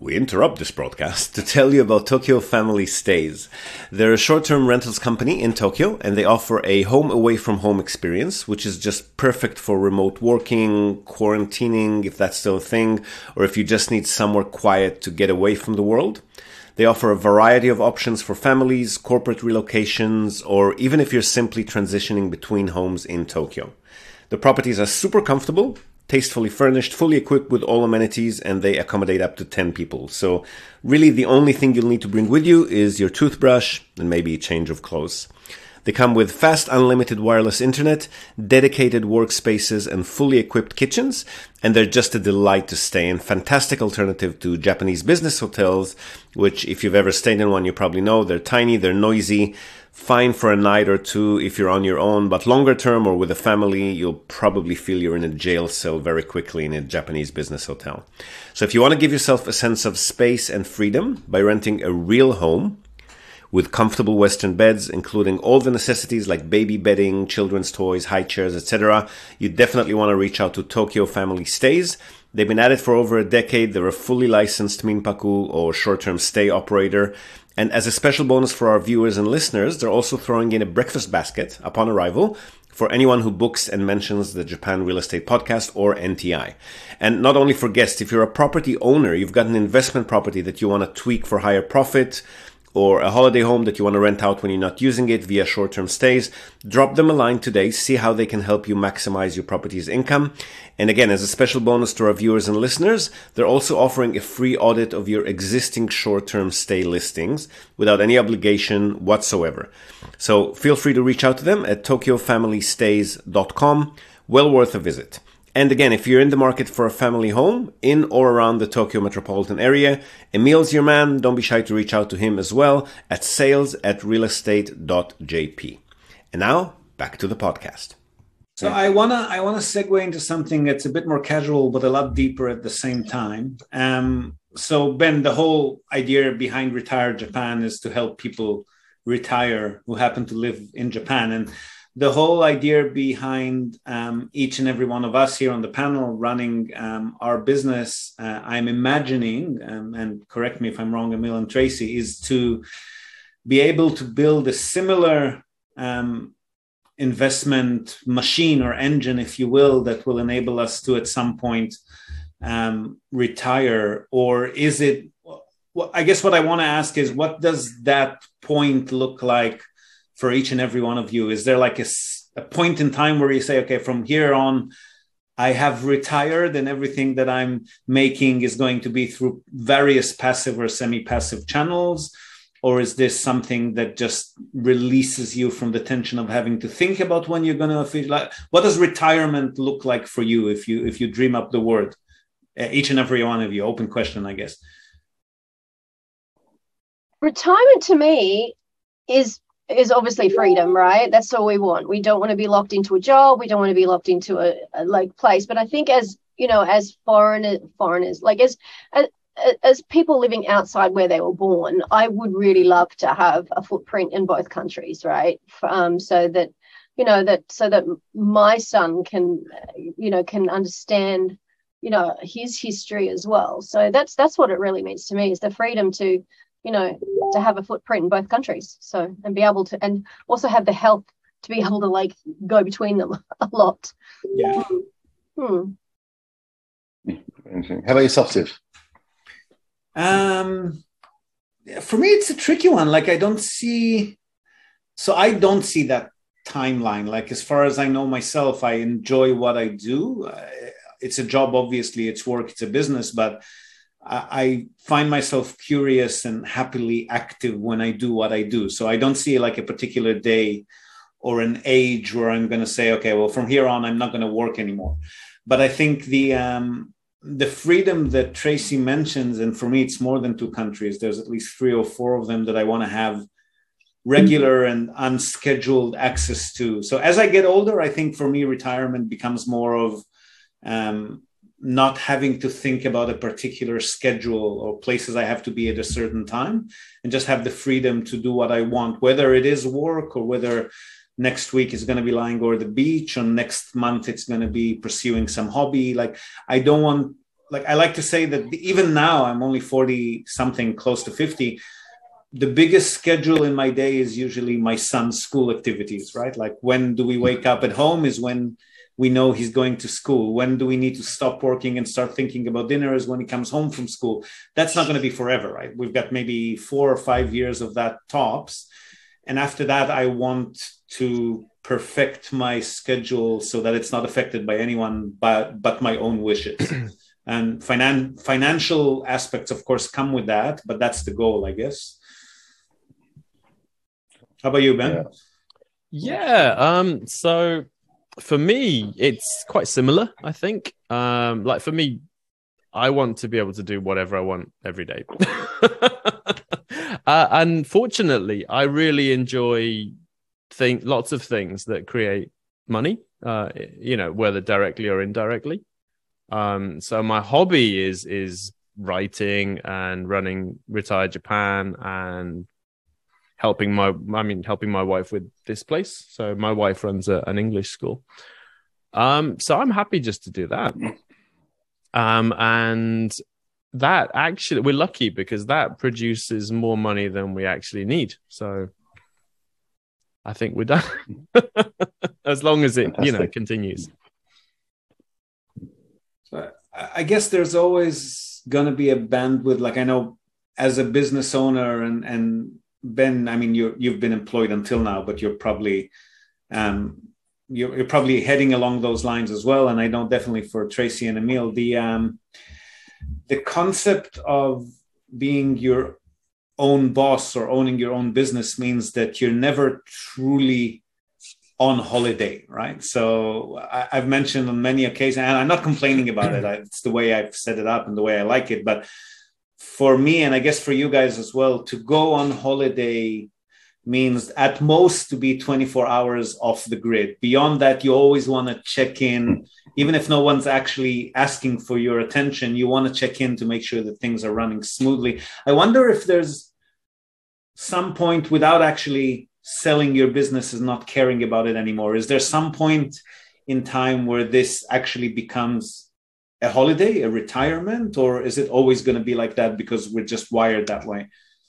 We interrupt this broadcast to tell you about Tokyo Family Stays. They're a short-term rentals company in Tokyo, and they offer a home away from home experience, which is just perfect for remote working, quarantining, if that's still a thing, or if you just need somewhere quiet to get away from the world. They offer a variety of options for families, corporate relocations, or even if you're simply transitioning between homes in Tokyo. The properties are super comfortable, tastefully furnished, fully equipped with all amenities, and they accommodate up to ten people. So really the only thing you'll need to bring with you is your toothbrush and maybe a change of clothes. They come with fast unlimited wireless internet, dedicated workspaces, and fully equipped kitchens, and they're just a delight to stay in. Fantastic alternative to Japanese business hotels, which if you've ever stayed in one, you probably know they're tiny, they're noisy, fine for a night or two if you're on your own, but longer term or with a family, you'll probably feel you're in a jail cell very quickly in a Japanese business hotel. So if you want to give yourself a sense of space and freedom by renting a real home with comfortable Western beds, including all the necessities like baby bedding, children's toys, high chairs, et cetera, you definitely want to reach out to Tokyo Family Stays. They've been at it for over a decade. They're a fully licensed minpaku or short-term stay operator. And as a special bonus for our viewers and listeners, they're also throwing in a breakfast basket upon arrival for anyone who books and mentions the Japan Real Estate Podcast or N T I. And not only for guests, if you're a property owner, you've got an investment property that you want to tweak for higher profit, or a holiday home that you want to rent out when you're not using it via short-term stays, drop them a line today, see how they can help you maximize your property's income. And again, as a special bonus to our viewers and listeners, they're also offering a free audit of your existing short-term stay listings without any obligation whatsoever. So feel free to reach out to them at tokyo family stays dot com. Well worth a visit. And again, if you're in the market for a family home in or around the Tokyo metropolitan area, Emil's your man. Don't be shy to reach out to him as well at sales at realestate dot j p. And now, back to the podcast. So I wanna I wanna segue into something that's a bit more casual, but a lot deeper at the same time. Um, so Ben, the whole idea behind Retire Japan is to help people retire who happen to live in Japan, and the whole idea behind um, each and every one of us here on the panel running um, our business, uh, I'm imagining, um, and correct me if I'm wrong, Emil and Tracy, is to be able to build a similar um, investment machine or engine, if you will, that will enable us to at some point um, retire. Or is it, well, I guess what I want to ask is, what does that point look like for each and every one of you? Is there like a, a point in time where you say, okay, from here on, I have retired and everything that I'm making is going to be through various passive or semi-passive channels? Or is this something that just releases you from the tension of having to think about when you're going to officially, like, what does retirement look like for you if you, if you dream up the word? Uh, each and every one of you, open question, I guess. Retirement to me is is obviously freedom, right? That's all we want. We don't want to be locked into a job. We don't want to be locked into a, a like place. But I think as, you know, as foreigner, foreigners, like as, as, as people living outside where they were born, I would really love to have a footprint in both countries, right? Um, so that, you know, that, so that my son can, you know, can understand, you know, his history as well. So that's, that's what it really means to me, is the freedom to, you know, to have a footprint in both countries. So, and be able to, and also have the health to be able to like go between them a lot. Yeah. Hmm. How about yourself, Steve? Um, for me, it's a tricky one. Like, I don't see, so I don't see that timeline. Like, as far as I know myself, I enjoy what I do. Uh, it's a job, obviously, it's work, it's a business, but I find myself curious and happily active when I do what I do. So I don't see like a particular day or an age where I'm going to say, okay, well, from here on, I'm not going to work anymore. But I think the um, the freedom that Tracy mentions, and for me, it's more than two countries. There's at least three or four of them that I want to have regular and unscheduled access to. So as I get older, I think for me, retirement becomes more of um, not having to think about a particular schedule or places I have to be at a certain time, and just have the freedom to do what I want, whether it is work or whether next week is going to be lying over the beach, or next month it's going to be pursuing some hobby. Like, I don't want like I like to say that even now I'm only forty something, close to fifty. The biggest schedule in my day is usually my son's school activities, right? Like when do we wake up at home is when we know he's going to school. When do we need to stop working and start thinking about dinner is when he comes home from school. That's not going to be forever, right? We've got maybe four or five years of that tops. And after that, I want to perfect my schedule so that it's not affected by anyone but, but my own wishes. And finan- financial aspects, of course, come with that, but that's the goal, I guess. How about you, Ben? Yeah. Um, so for me, it's quite similar, I think. Um, like for me, I want to be able to do whatever I want every day. uh, and fortunately, I really enjoy think lots of things that create money, uh, you know, whether directly or indirectly. Um, so my hobby is is writing and running Retire Japan and helping my, I mean, helping my wife with this place. So my wife runs a, an English school. Um, so I'm happy just to do that. Um, and that actually, we're lucky because that produces more money than we actually need. So I think we're done as long as it, Fantastic. you know, continues. So I guess there's always going to be a bandwidth. Like I know as a business owner and, and Ben, I mean, you you've been employed until now, but you're probably um, you're, you're probably heading along those lines as well. And I know definitely for Tracy and Emil, the um, the concept of being your own boss or owning your own business means that you're never truly on holiday, right? So I, I've mentioned on many occasions, and I'm not complaining about it. I, it's the way I've set it up and the way I like it, but for me, and I guess for you guys as well, to go on holiday means at most to be twenty-four hours off the grid. Beyond that, you always want to check in, even if no one's actually asking for your attention, you want to check in to make sure that things are running smoothly. I wonder if there's some point without actually selling your business and not caring about it anymore. Is there some point in time where this actually becomes a holiday, a retirement, or is it always going to be like that because we're just wired that way?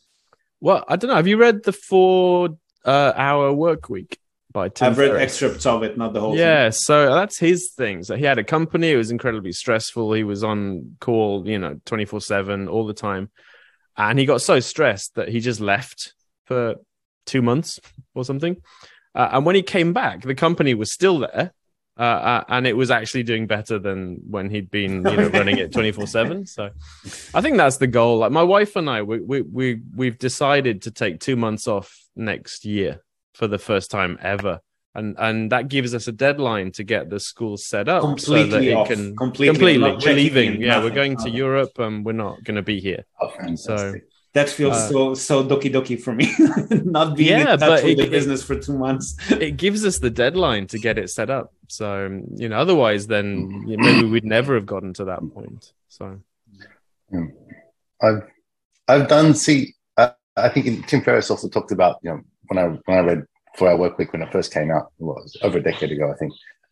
Well, I don't know. Have you read the four uh, hour work week by Tim I've read Ferriss? Excerpts of it, not the whole yeah, thing. So that's his thing. So he had a company. It was incredibly stressful. He was on call, you know, twenty-four seven all the time. And he got so stressed that he just left for two months or something. Uh, and when he came back, the company was still there. Uh, uh, and it was actually doing better than when he'd been, you know, running it twenty-four seven. So I think that's the goal. Like my wife and I, we, we, we, we've decided to take two months off next year for the first time ever. And and that gives us a deadline to get the school set up completely so that it off. can completely. completely. We're In, leaving. Yeah, nothing. we're going to okay. Europe and we're not going to be here. Oh, fantastic. So that feels uh, so so doki doki for me. Not being yeah, in touch but with it, the business it, for two months. It gives us the deadline to get it set up. So you know, otherwise, then you know, maybe we'd never have gotten to that point. So yeah. I've I've done. See, I, I think in, Tim Ferriss also talked about, you know, when I when I read four hour Work Week when it first came out, it was over a decade ago, I think,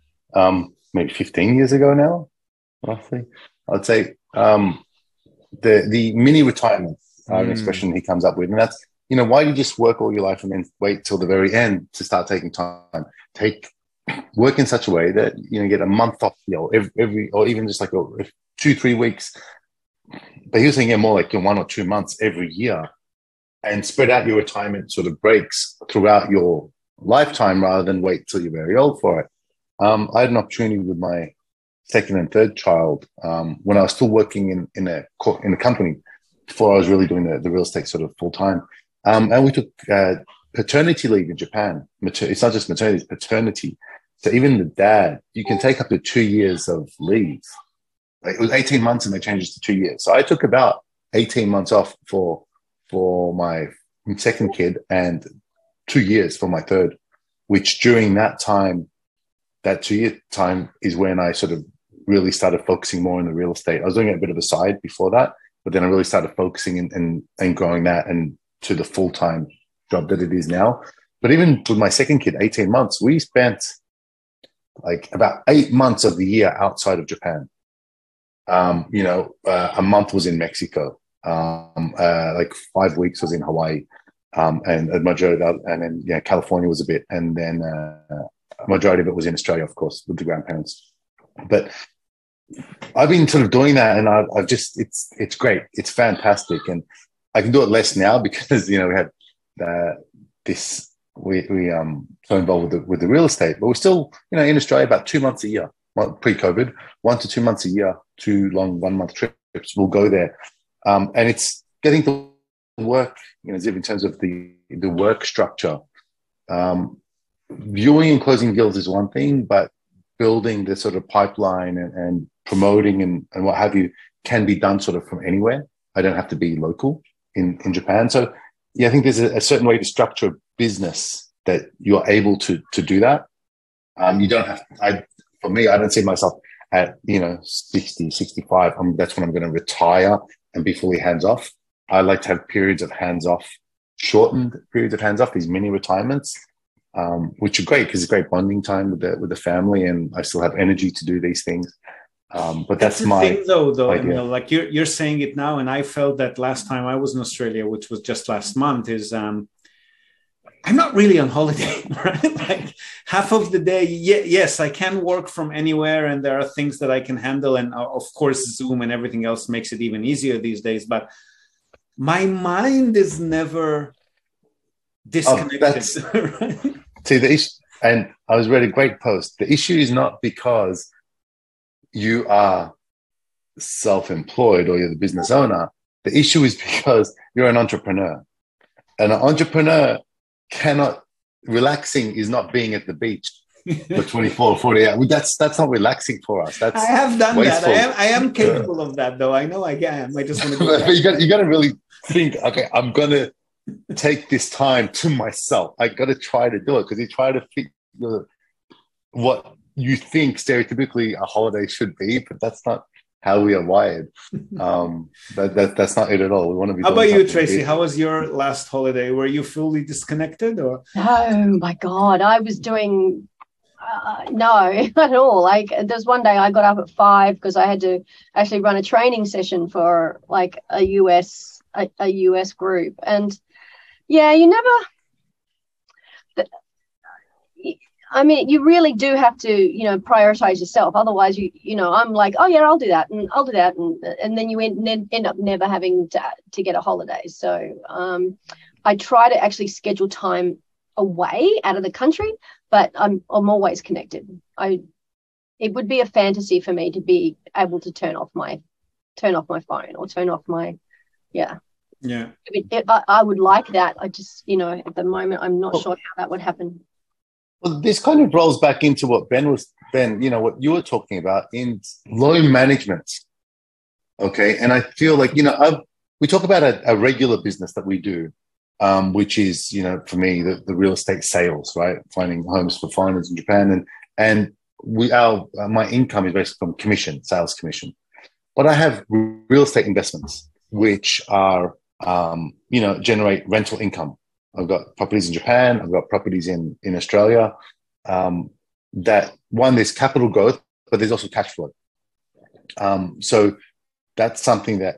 um, maybe fifteen years ago now, roughly. I'd say um, the the mini retirement. Uh, an expression he comes up with, and that's, you know, why do you just work all your life and then wait till the very end to start taking time? Take work in such a way that, you know, get a month off, you know, every, every or even just like a, two, three weeks. But he was saying, yeah, more like, you know, one or two months every year, and spread out your retirement sort of breaks throughout your lifetime rather than wait till you're very old for it. Um, I had an opportunity with my second and third child um, when I was still working in in a in a company. Before I was really doing the, the real estate sort of full time. Um, and we took uh, paternity leave in Japan. Mater- it's not just maternity, it's paternity. So even the dad, you can take up to two years of leave. Like it was eighteen months and they changed it to two years. So I took about eighteen months off for, for my second kid and two years for my third, which during that time, that two year time is when I sort of really started focusing more on the real estate. I was doing a bit of a side before that, but then I really started focusing and, and, and growing that and to the full-time job that it is now. But even with my second kid, eighteen months, we spent like about eight months of the year outside of Japan. Um, you know, uh, a month was in Mexico. Um, uh, like five weeks was in Hawaii, um, and a majority of, and then yeah, California was a bit, and then uh, a majority of it was in Australia, of course, with the grandparents. But I've been sort of doing that, and I've, I've just it's it's great, it's fantastic, and I can do it less now because you know we had uh, this we we um so involved with the with the real estate, but we're still you know in Australia about two months a year, well, pre-COVID, one to two months a year, two long one month trips. We'll go there. Um, and it's getting to work, you know, in terms of the, the work structure. Um, viewing and closing deals is one thing, but building the sort of pipeline and, and promoting and, and what have you can be done sort of from anywhere. I don't have to be local in, in Japan. So, yeah, I think there's a, a certain way to structure a business that you're able to to do that. Um, you don't have, I, for me, I don't see myself at, you know, sixty, sixty-five. I'm, that's when I'm going to retire and be fully hands-off. I like to have periods of hands-off, shortened periods of hands-off, these mini retirements, um, which are great because it's great bonding time with the with the family, and I still have energy to do these things. Um, but that's, that's the my thing, though. Though idea. Emil, like you're you're saying it now, and I felt that last time I was in Australia, which was just last month, is um, I'm not really on holiday, right? Like half of the day, yeah, yes, I can work from anywhere, and there are things that I can handle, and uh, of course, Zoom and everything else makes it even easier these days. But my mind is never disconnected. Oh, right? See, the issue, and I was read a great post. The issue is not because you are self-employed or you're the business owner. The issue is because you're an entrepreneur, and an entrepreneur cannot relaxing is not being at the beach for twenty-four or forty hours. That's that's not relaxing for us. That's I have done wasteful. that. I am I am capable of that, though. I know I am. I just want to. But you got you got to really think. Okay, I'm gonna take this time to myself. I got to try to do it because you try to fit the, what you think stereotypically a holiday should be, but that's not how we are wired. Um, that, that that's not it at all. We want to be. How about you, Tracy? Big. How was your last holiday? Were you fully disconnected, or? Oh my God, I was doing uh, no at all. Like there's one day I got up at five because I had to actually run a training session for like a U S a, a U S group, and yeah, you never. The, I mean, you really do have to, you know, prioritize yourself. Otherwise, you, you know, I'm like, oh yeah, I'll do that, and I'll do that, and and then you end, end up never having to to get a holiday. So um, I try to actually schedule time away out of the country, but I'm I'm always connected. I it would be a fantasy for me to be able to turn off my turn off my phone or turn off my yeah. Yeah. It, it, I, I would like that. I just, you know, at the moment, I'm not sure how that would happen. Well, this kind of rolls back into what Ben was, Ben, you know, what you were talking about in low management. Okay. And I feel like, you know, I've, we talk about a, a regular business that we do, um, which is, you know, for me, the, the real estate sales, right? Finding homes for foreigners in Japan. And, and we, our, uh, my income is basically from commission, sales commission. But I have real estate investments, which are, um, you know, generate rental income. I've got properties in Japan. I've got properties in, in Australia. Um, that one, there's capital growth, but there's also cash flow. Um, so that's something that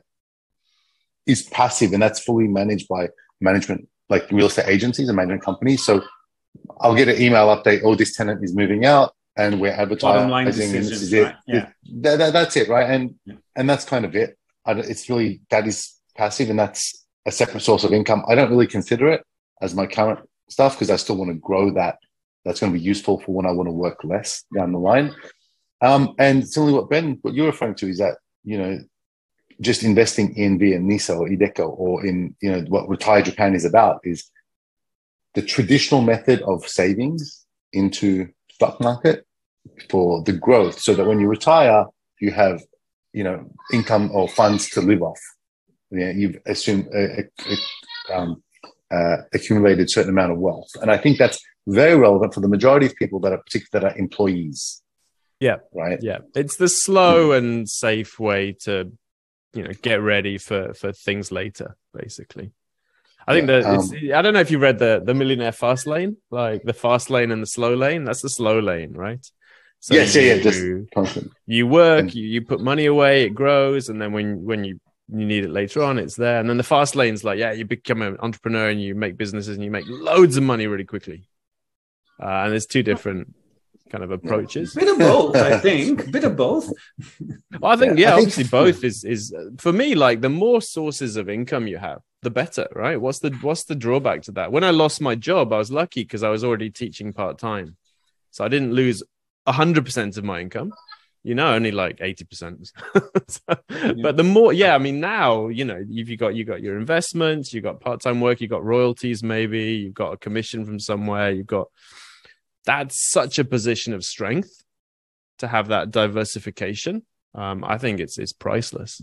is passive, and that's fully managed by management, like real estate agencies and management companies. So I'll get an email update. Oh, this tenant is moving out, and we're advertising. And this is it. Right? Yeah. That, that, that's it, right? And yeah. and that's kind of it. I, it's really that is passive, and that's a separate source of income. I don't really consider it as my current stuff because I still want to grow that. That's going to be useful for when I want to work less down the line. Um, and certainly what Ben, what you're referring to is that, you know, just investing in via NISA or iDeCo or in, you know, what Retire Japan is about is the traditional method of savings into stock market for the growth so that when you retire, you have, you know, income or funds to live off. Yeah, you've assumed, a, a, a, um, uh, accumulated a certain amount of wealth. And I think that's very relevant for the majority of people that are particularly that are employees. Yeah. Right. Yeah. It's the slow and safe way to, you know, get ready for, for things later, basically. I think yeah, that it's, um, I don't know if you read the, the Millionaire Fast Lane, like the fast lane and the slow lane. That's the slow lane, right? So yes, you, yeah, yeah, just constant. You work, And- you, you put money away, it grows, and then when when you you need it later on, it's there. And then the fast lane's like, yeah, you become an entrepreneur and you make businesses and you make loads of money really quickly. Uh, and there's two different kind of approaches. Bit of both, I think. Bit of both. Well, I think, Yeah, yeah, I think- obviously both is is for me, like the more sources of income you have, the better, right? What's the what's the drawback to that? When I lost my job, I was lucky because I was already teaching part time, so I didn't lose a hundred percent of my income. You know, only like eighty percent. So, yeah. But the more, yeah, I mean, now, you know, if you got, you got your investments, you got part-time work, you got royalties, maybe you've got a commission from somewhere, you've got, that's such a position of strength to have that diversification. Um, I think it's, it's priceless.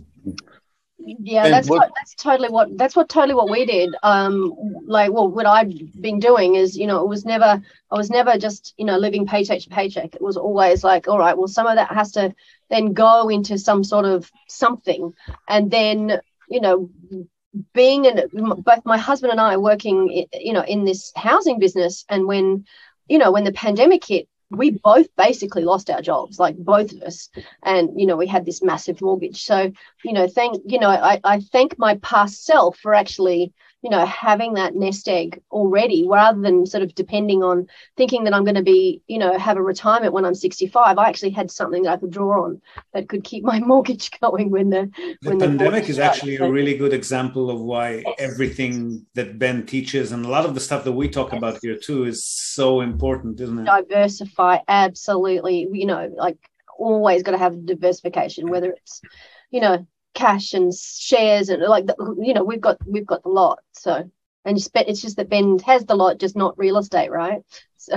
Yeah, And that's what- what, that's totally what that's what totally what we did. Um, like, well, what I've been doing is, you know, it was never I was never just, you know, living paycheck to paycheck. It was always like, all right, well, some of that has to then go into some sort of something, and then, you know, being in both my husband and I working, you know, in this housing business, and when, you know, when the pandemic hit, we both basically lost our jobs, like both of us. And, you know, we had this massive mortgage. So, you know, thank, you know, I, I thank my past self for actually, you know, having that nest egg already, rather than sort of depending on thinking that I'm going to be, you know, have a retirement when I'm sixty-five. I actually had something that I could draw on that could keep my mortgage going when the, The when pandemic the is actually a really good example of why everything that Ben teaches and a lot of the stuff that we talk about here too is so important, isn't it? diversify. Absolutely. You know, like always got to have diversification, whether it's, you know, cash and shares and like, the, you know, we've got, we've got the lot. So, and you spent, it's just that Ben has the lot, just not real estate. Right. So,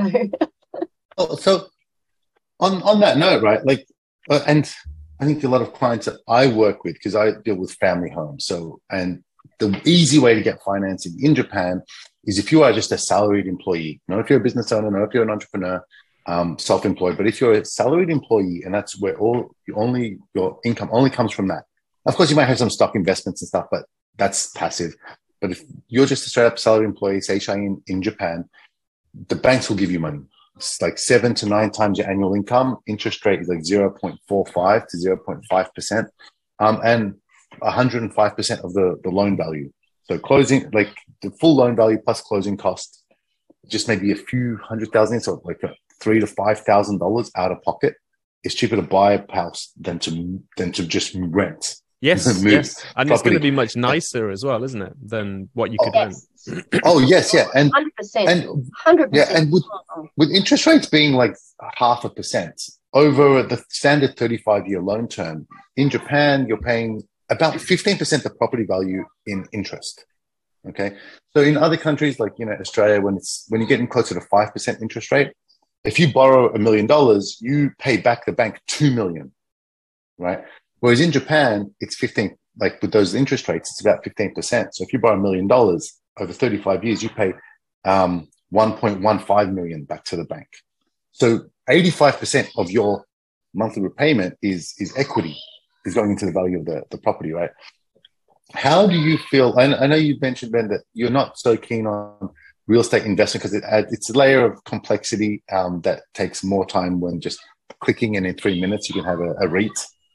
Oh, so on on that note, right? Like, uh, and I think a lot of clients that I work with, because I deal with family homes. So, and the easy way to get financing in Japan is if you are just a salaried employee, not if you're a business owner, not if you're an entrepreneur, um, self-employed, but if you're a salaried employee, and that's where all you only your income only comes from that. Of course, you might have some stock investments and stuff, but that's passive. But if you're just a straight up salaried employee, say in, in Japan, the banks will give you money. It's like seven to nine times your annual income. Interest rate is like zero point four five to zero point five percent. Um, and one hundred five percent of the, the loan value. So closing, like the full loan value plus closing cost, just maybe a few hundred thousand, so like a three to five thousand dollars out of pocket. It's cheaper to buy a house than to than to just rent. Yes, Move yes. And it's going to property. be much nicer as well, isn't it, than what you could yes, rent? Oh yes, yeah, and one hundred percent, and one hundred percent. yeah, and with with interest rates being like half a percent over the standard thirty-five year loan term in Japan, you're paying about fifteen percent of property value in interest. Okay, so in other countries like, you know, Australia, when it's when you're getting closer to five percent interest rate, if you borrow a million dollars, you pay back the bank two million, right? Whereas in Japan, it's fifteen. Like with those interest rates, it's about fifteen percent. So if you borrow a million dollars over thirty-five years, you pay um, one point one five million back to the bank. So eighty-five percent of your monthly repayment is is equity, is going into the value of the, the property, right? How do you feel? I, I know you mentioned, Ben, that you're not so keen on real estate investment because it, it's a layer of complexity um, that takes more time when just clicking, and in three minutes you can have a, a REIT.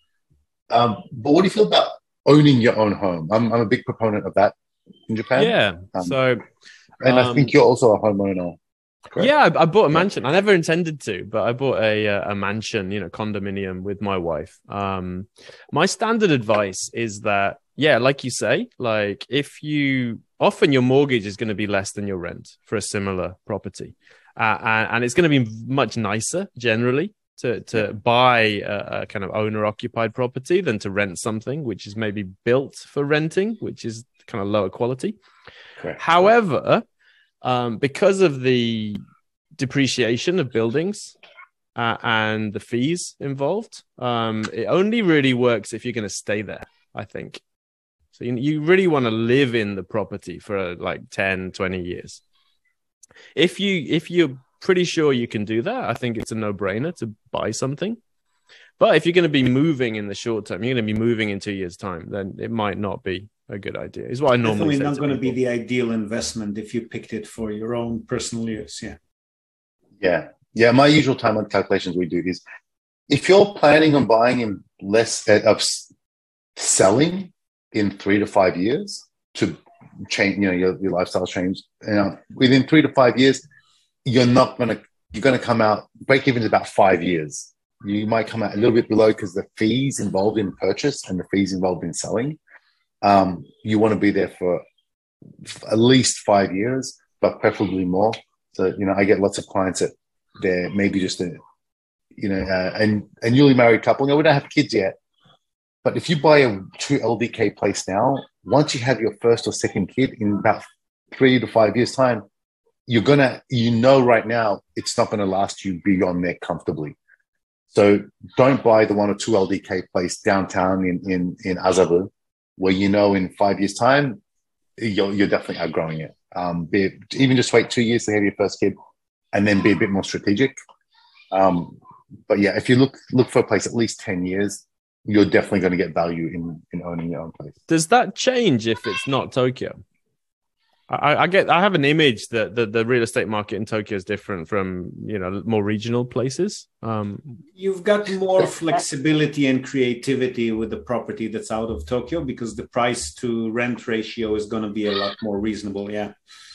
Um, but what do you feel about owning your own home? I'm, I'm a big proponent of that in Japan. Yeah. Um, So, and I um, think you're also a homeowner. Correct? yeah, I, I bought a mansion. I never intended to, but I bought a uh, a mansion, you know, condominium with my wife. Um, my standard advice is that, yeah, like you say, like if you often your mortgage is going to be less than your rent for a similar property, uh, and, and it's going to be much nicer generally to to buy a, a kind of owner occupied property than to rent something which is maybe built for renting, which is kind of lower quality. Correct. However, um, because of the depreciation of buildings uh, and the fees involved, um, it only really works if you're going to stay there, I think. So you, you really want to live in the property for uh, like ten, twenty years. If you, if you're pretty sure you can do that, I think it's a no-brainer to buy something. But if you're going to be moving in the short term, you're going to be moving in two years' time, then it might not be a good idea. Is what I normally Definitely say not to going to be people. the ideal investment if you picked it for your own personal use. Yeah. Yeah. Yeah, my usual timeline calculations we do is if you're planning on buying in less uh, of s- selling in three to five years to change, you know, your, your lifestyle change. You know, within three to five years, you're not gonna you're gonna come out break even is about five years. You might come out a little bit below because the fees involved in purchase and the fees involved in selling. Um, you want to be there for at least five years, but preferably more. So, you know, I get lots of clients that they're maybe just a, you know, uh, and a newly married couple. You know, we don't have kids yet, but if you buy a two L D K place now, once you have your first or second kid in about three to five years' time, you're gonna, you know, right now it's not going to last you beyond there comfortably. So don't buy the one or two L D K place downtown in in in Azabu, where you know in five years' time you're you're definitely outgrowing it. Um, be, even just wait two years to have your first kid, and then be a bit more strategic. Um, but yeah, if you look look for a place at least ten years, you're definitely going to get value in in owning your own place. Does that change if it's not Tokyo? I, I get. I have an image that the, the real estate market in Tokyo is different from, you know, more regional places. Um, You've got more flexibility and creativity with the property that's out of Tokyo because the price to rent ratio is going to be a lot more reasonable. Yeah.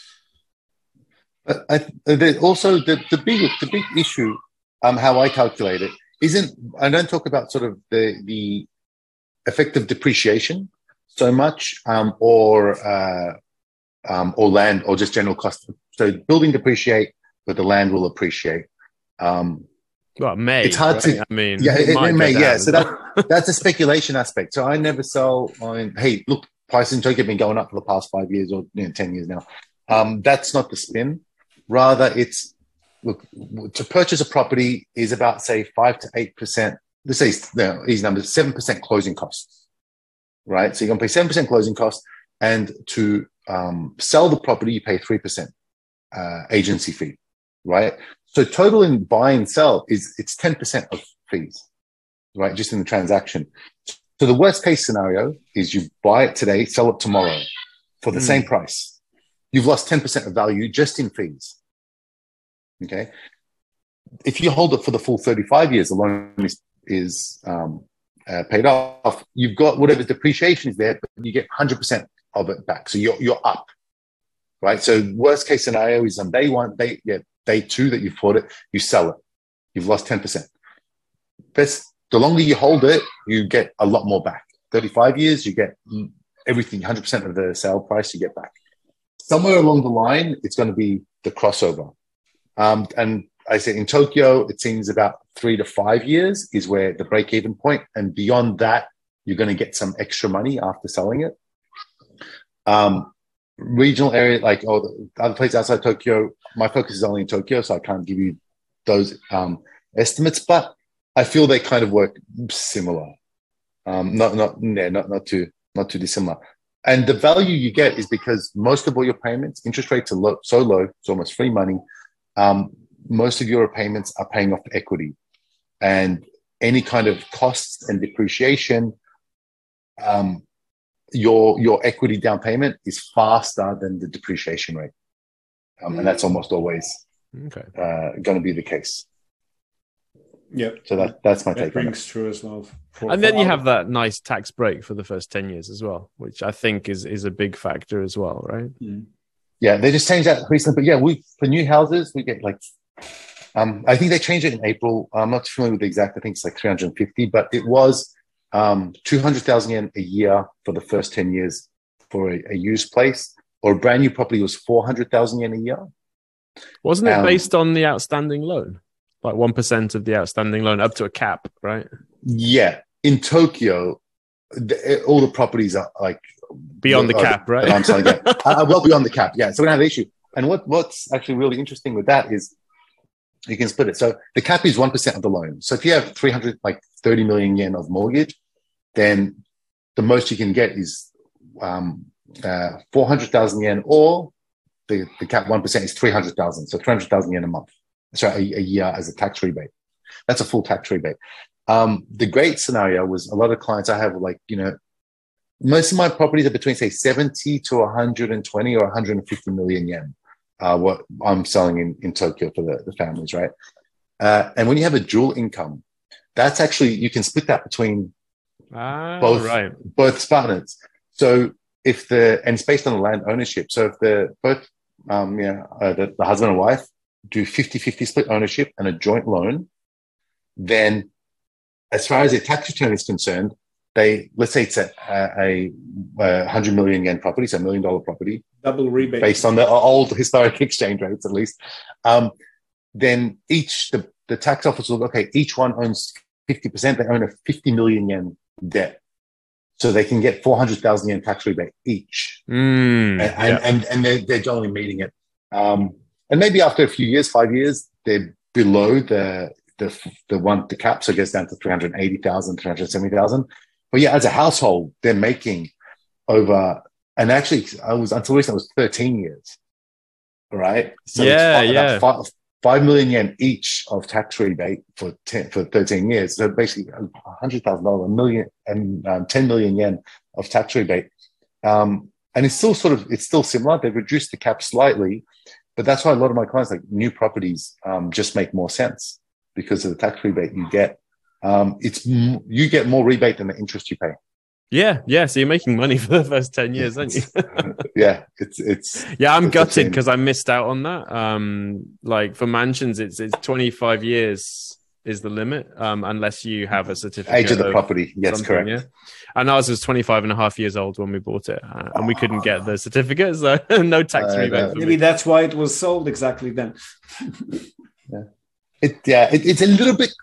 I, I, also, the the big the big issue, um, how I calculate it, isn't. I don't talk about sort of the the effective depreciation so much, um, or uh, um, or land, or just general cost. So building depreciate, but the land will appreciate. Um, well, it may. It's hard right? to. I mean, yeah, it, it, it may. Yeah, so well. that that's a speculation aspect. So I never sell on. Hey, look, prices in Tokyo have been going up for the past five years or you know, ten years now. Um, that's not the spin. Rather, it's look to purchase a property is about say five to eight percent. Let's say no, these numbers seven percent closing costs, right? So you're gonna pay seven percent closing costs, and to um, sell the property, you pay three percent uh, agency fee, right? So total in buy and sell is it's ten percent of fees, right? Just in the transaction. So the worst case scenario is you buy it today, sell it tomorrow for the mm. same price. You've lost ten percent of value just in fees. Okay. If you hold it for the full thirty-five years, the loan is, is um, uh, paid off, you've got whatever depreciation is there, but you get one hundred percent of it back. So you're, you're up, right? So worst case scenario is on day one, day, yeah, day two that you've bought it, you sell it. You've lost ten percent. Best, the longer you hold it, you get a lot more back. thirty-five years, you get everything, one hundred percent of the sale price you get back. Somewhere along the line, it's going to be the crossover. Um, and I say in Tokyo, it seems about three to five years is where the break-even point. And beyond that, you're going to get some extra money after selling it. Um, regional area, like oh, the other places outside Tokyo, my focus is only in Tokyo, so I can't give you those um, estimates. But I feel they kind of work similar. Um, not not yeah, not not too not too dissimilar. And the value you get is because most of all your payments, interest rates are low, so low, it's almost free money. Um, most of your payments are paying off equity. And any kind of costs and depreciation, um, your your equity down payment is faster than the depreciation rate. Um, and that's almost always okay. uh, going to be the case. Yeah. So that that's my that take on it. Rings true as well. For, and then for you our... have that nice tax break for the first ten years as well, which I think is is a big factor as well, right? Mm. Yeah, they just changed that recently. But yeah, we for new houses, we get like, um, I think they changed it in April. I'm not familiar with the exact, I think it's like three hundred fifty, but it was um, two hundred thousand yen a year for the first ten years for a, a used place, or a brand new property was four hundred thousand yen a year. Wasn't it um, based on the outstanding loan? Like one percent of the outstanding loan up to a cap, right? Yeah. In Tokyo, the, all the properties are like beyond the uh, cap, right? I'm sorry, yeah. uh, well beyond the cap, yeah. So we don't have the issue. And what, what's actually really interesting with that is you can split it. So the cap is one percent of the loan. So if you have three hundred, like thirty million yen of mortgage, then the most you can get is um, uh, four hundred thousand yen, or the, the cap one percent is three hundred thousand. So three hundred thousand yen a month. Sorry, a, a year as a tax rebate. That's a full tax rebate. Um, the great scenario was a lot of clients I have, like, you know, most of my properties are between, say, seventy to one hundred twenty or one hundred fifty million yen, uh, what I'm selling in, in Tokyo for the, the families, right? Uh, and when you have a dual income, that's actually, you can split that between ah, both, right. both partners. So if the, and it's based on the land ownership. So if the, both, um, yeah, uh, the, the husband and wife do fifty-fifty split ownership and a joint loan, then as far as their tax return is concerned, they, let's say it's a, a, a one hundred million yen property, so a million dollar property. Double rebate. Based on the old historic exchange rates, at least. Um, then each, the, the tax office will, okay, each one owns fifty percent. They own a fifty million yen debt. So they can get four hundred thousand yen tax rebate each. Mm, and, yeah. and, and, and they're, they're generally meeting it. Um, and maybe after a few years, five years, they're below the, the, the one, the cap. So it goes down to three hundred eighty thousand, three hundred seventy thousand. But yeah, as a household, they're making over, and actually I was, until recently, it was thirteen years. Right. So yeah. it's yeah. Five, five million yen each of tax rebate for ten, for thirteen years. So basically a hundred thousand dollars, a million and um, ten million yen of tax rebate. Um, and it's still sort of, it's still similar. They've reduced the cap slightly, but that's why a lot of my clients, like new properties, um, just make more sense because of the tax rebate you get. Um, it's, you get more rebate than the interest you pay. Yeah, yeah. So you're making money for the first ten years, aren't you? yeah, it's it's. Yeah, I'm it's gutted because I missed out on that. Um, like for mansions, it's it's twenty-five years is the limit, um, unless you have a certificate. Age of the of property, yes, correct. Yeah, and ours was twenty-five and a half years old when we bought it, uh, and we couldn't get the certificate, so no tax uh, rebate. Maybe me. That's why it was sold exactly then. yeah, it yeah, it, it's a little bit.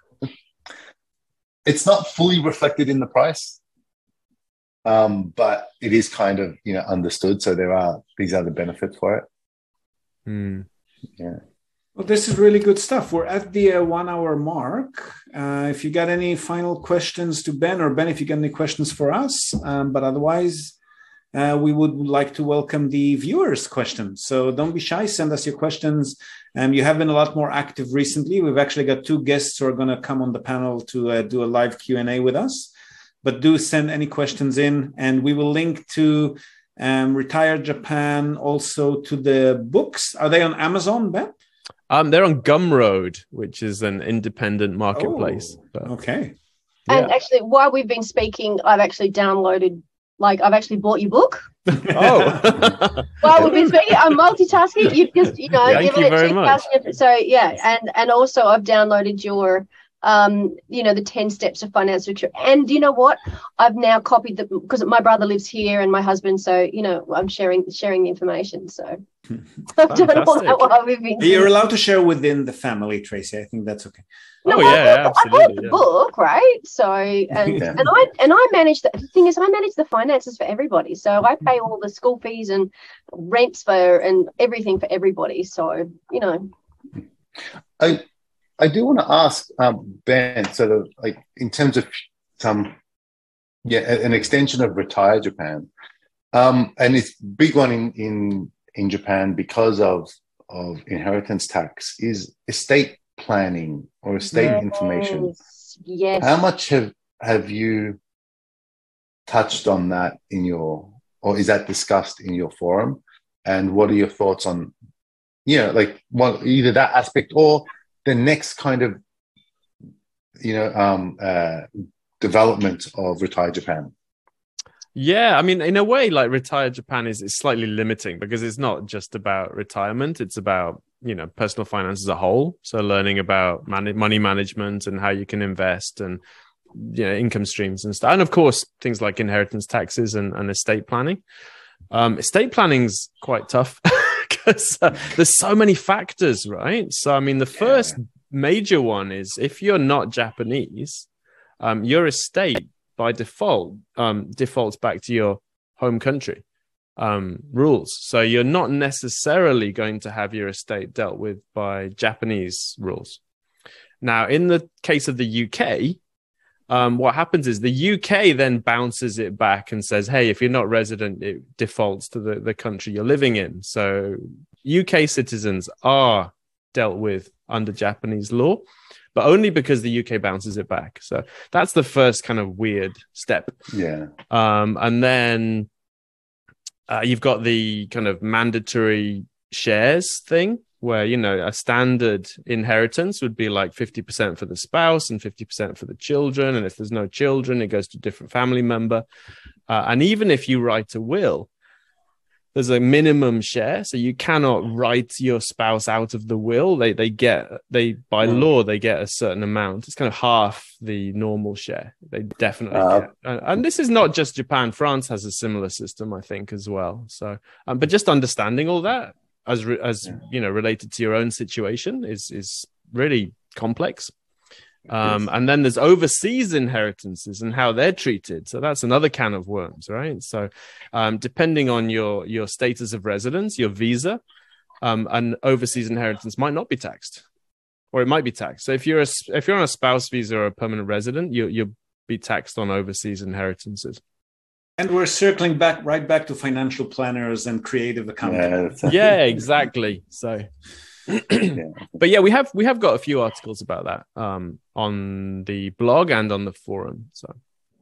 It's not fully reflected in the price. Um, but it is kind of, you know, understood. So there are, these are the benefits for it. Mm. Yeah. Well, this is really good stuff. We're at the uh, one hour mark. Uh, if you got any final questions to Ben, or Ben, if you got any questions for us, um, but otherwise, uh, we would like to welcome the viewers' questions. So don't be shy. Send us your questions. Um, you have been a lot more active recently. We've actually got two guests who are going to come on the panel to uh, do a live Q and A with us. But do send any questions in, and we will link to um, Retire Japan, also to the books. Are they on Amazon, Ben? Um, they're on Gumroad, which is an independent marketplace. Oh, but, okay. Yeah. And actually, while we've been speaking, I've actually downloaded, like, I've actually bought your book. Oh. While we've been speaking, I'm multitasking. You've just, you know, Thank given you it very two much. thousand. So, yeah. And, and also, I've downloaded your... um you know the ten steps of financial trip, and you know what, I've now copied the, because my brother lives here and my husband, so you know I'm sharing sharing the information, so I've done all that while we've been You're allowed to share within the family, Tracy. I think that's okay. No, oh I yeah, bought, absolutely. I bought the yeah. book, right? So and yeah. and I and I manage the, the thing is I manage the finances for everybody, so I pay all the school fees and rents for and everything for everybody, so you know. I I do want to ask um, Ben, sort of like in terms of some, yeah, an extension of Retire Japan, um, and it's a big one in, in in Japan because of of inheritance tax is estate planning or estate Yes, information. Yes. How much have have you touched on that in your, or is that discussed in your forum? And what are your thoughts on, you know, like well, either that aspect or the next kind of, you know, um, uh, development of Retire Japan? Yeah, I mean, in a way, like Retire Japan is, is slightly limiting because it's not just about retirement. It's about, you know, personal finance as a whole. So learning about man- money management and how you can invest and, you know, income streams and stuff. And of course, things like inheritance taxes and, and estate planning. Um, estate planning's quite tough. Because uh, there's so many factors, right? So, I mean, the first yeah. major one is if you're not Japanese, um, your estate by default um, defaults back to your home country um, rules. So you're not necessarily going to have your estate dealt with by Japanese rules. Now, in the case of the U K, um, what happens is the U K then bounces it back and says, hey, if you're not resident, it defaults to the, the country you're living in. So U K citizens are dealt with under Japanese law, but only because the U K bounces it back. So that's the first kind of weird step. Yeah. Um, and then uh, you've got the kind of mandatory shares thing, where, you know, a standard inheritance would be like fifty percent for the spouse and fifty percent for the children. And if there's no children, it goes to a different family member. Uh, and even if you write a will, there's a minimum share. So you cannot write your spouse out of the will. They they get, they by mm. law, they get a certain amount. It's kind of half the normal share. They definitely uh, get. And, and this is not just Japan. France has a similar system, I think, as well. So, um, but just understanding all that as, re- as yeah. you know, related to your own situation is, is really complex. Um, and then there's overseas inheritances and how they're treated. So that's another can of worms, right? So um, depending on your your status of residence, your visa, um, an overseas inheritance might not be taxed, or it might be taxed. So if you're a, if you're on a spouse visa or a permanent resident, you you'll be taxed on overseas inheritances. And we're circling back right back to financial planners and creative accountants. Yeah, yeah, exactly. So. yeah. But yeah, we have we have got a few articles about that um, on the blog and on the forum. So,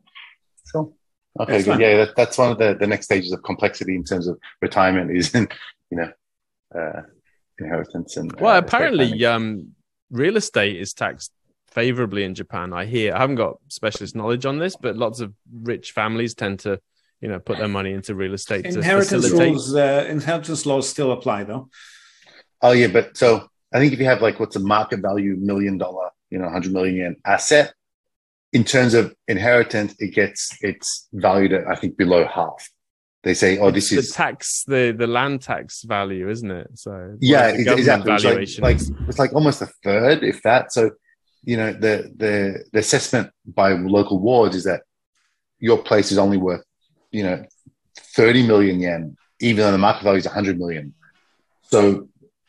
cool. Okay, that's good. Yeah, that, that's one of the, the next stages of complexity in terms of retirement is, in, you know, uh, inheritance and. Well, uh, apparently, um, real estate is taxed favorably in Japan. I hear. I haven't got specialist knowledge on this, but lots of rich families tend to, you know, put their money into real estate. Inheritance to facilitate. rules, uh, inheritance laws still apply, though. Oh yeah, but so I think if you have like what's a market value million dollar, you know, hundred million yen asset, in terms of inheritance, it gets it's valued at I think below half. They say, oh, this it's is the tax, the the land tax value, isn't it? So yeah, exactly. It's like, like it's like almost a third, if that. So you know, the the the assessment by local wards is that your place is only worth, you know, thirty million yen, even though the market value is a hundred million. So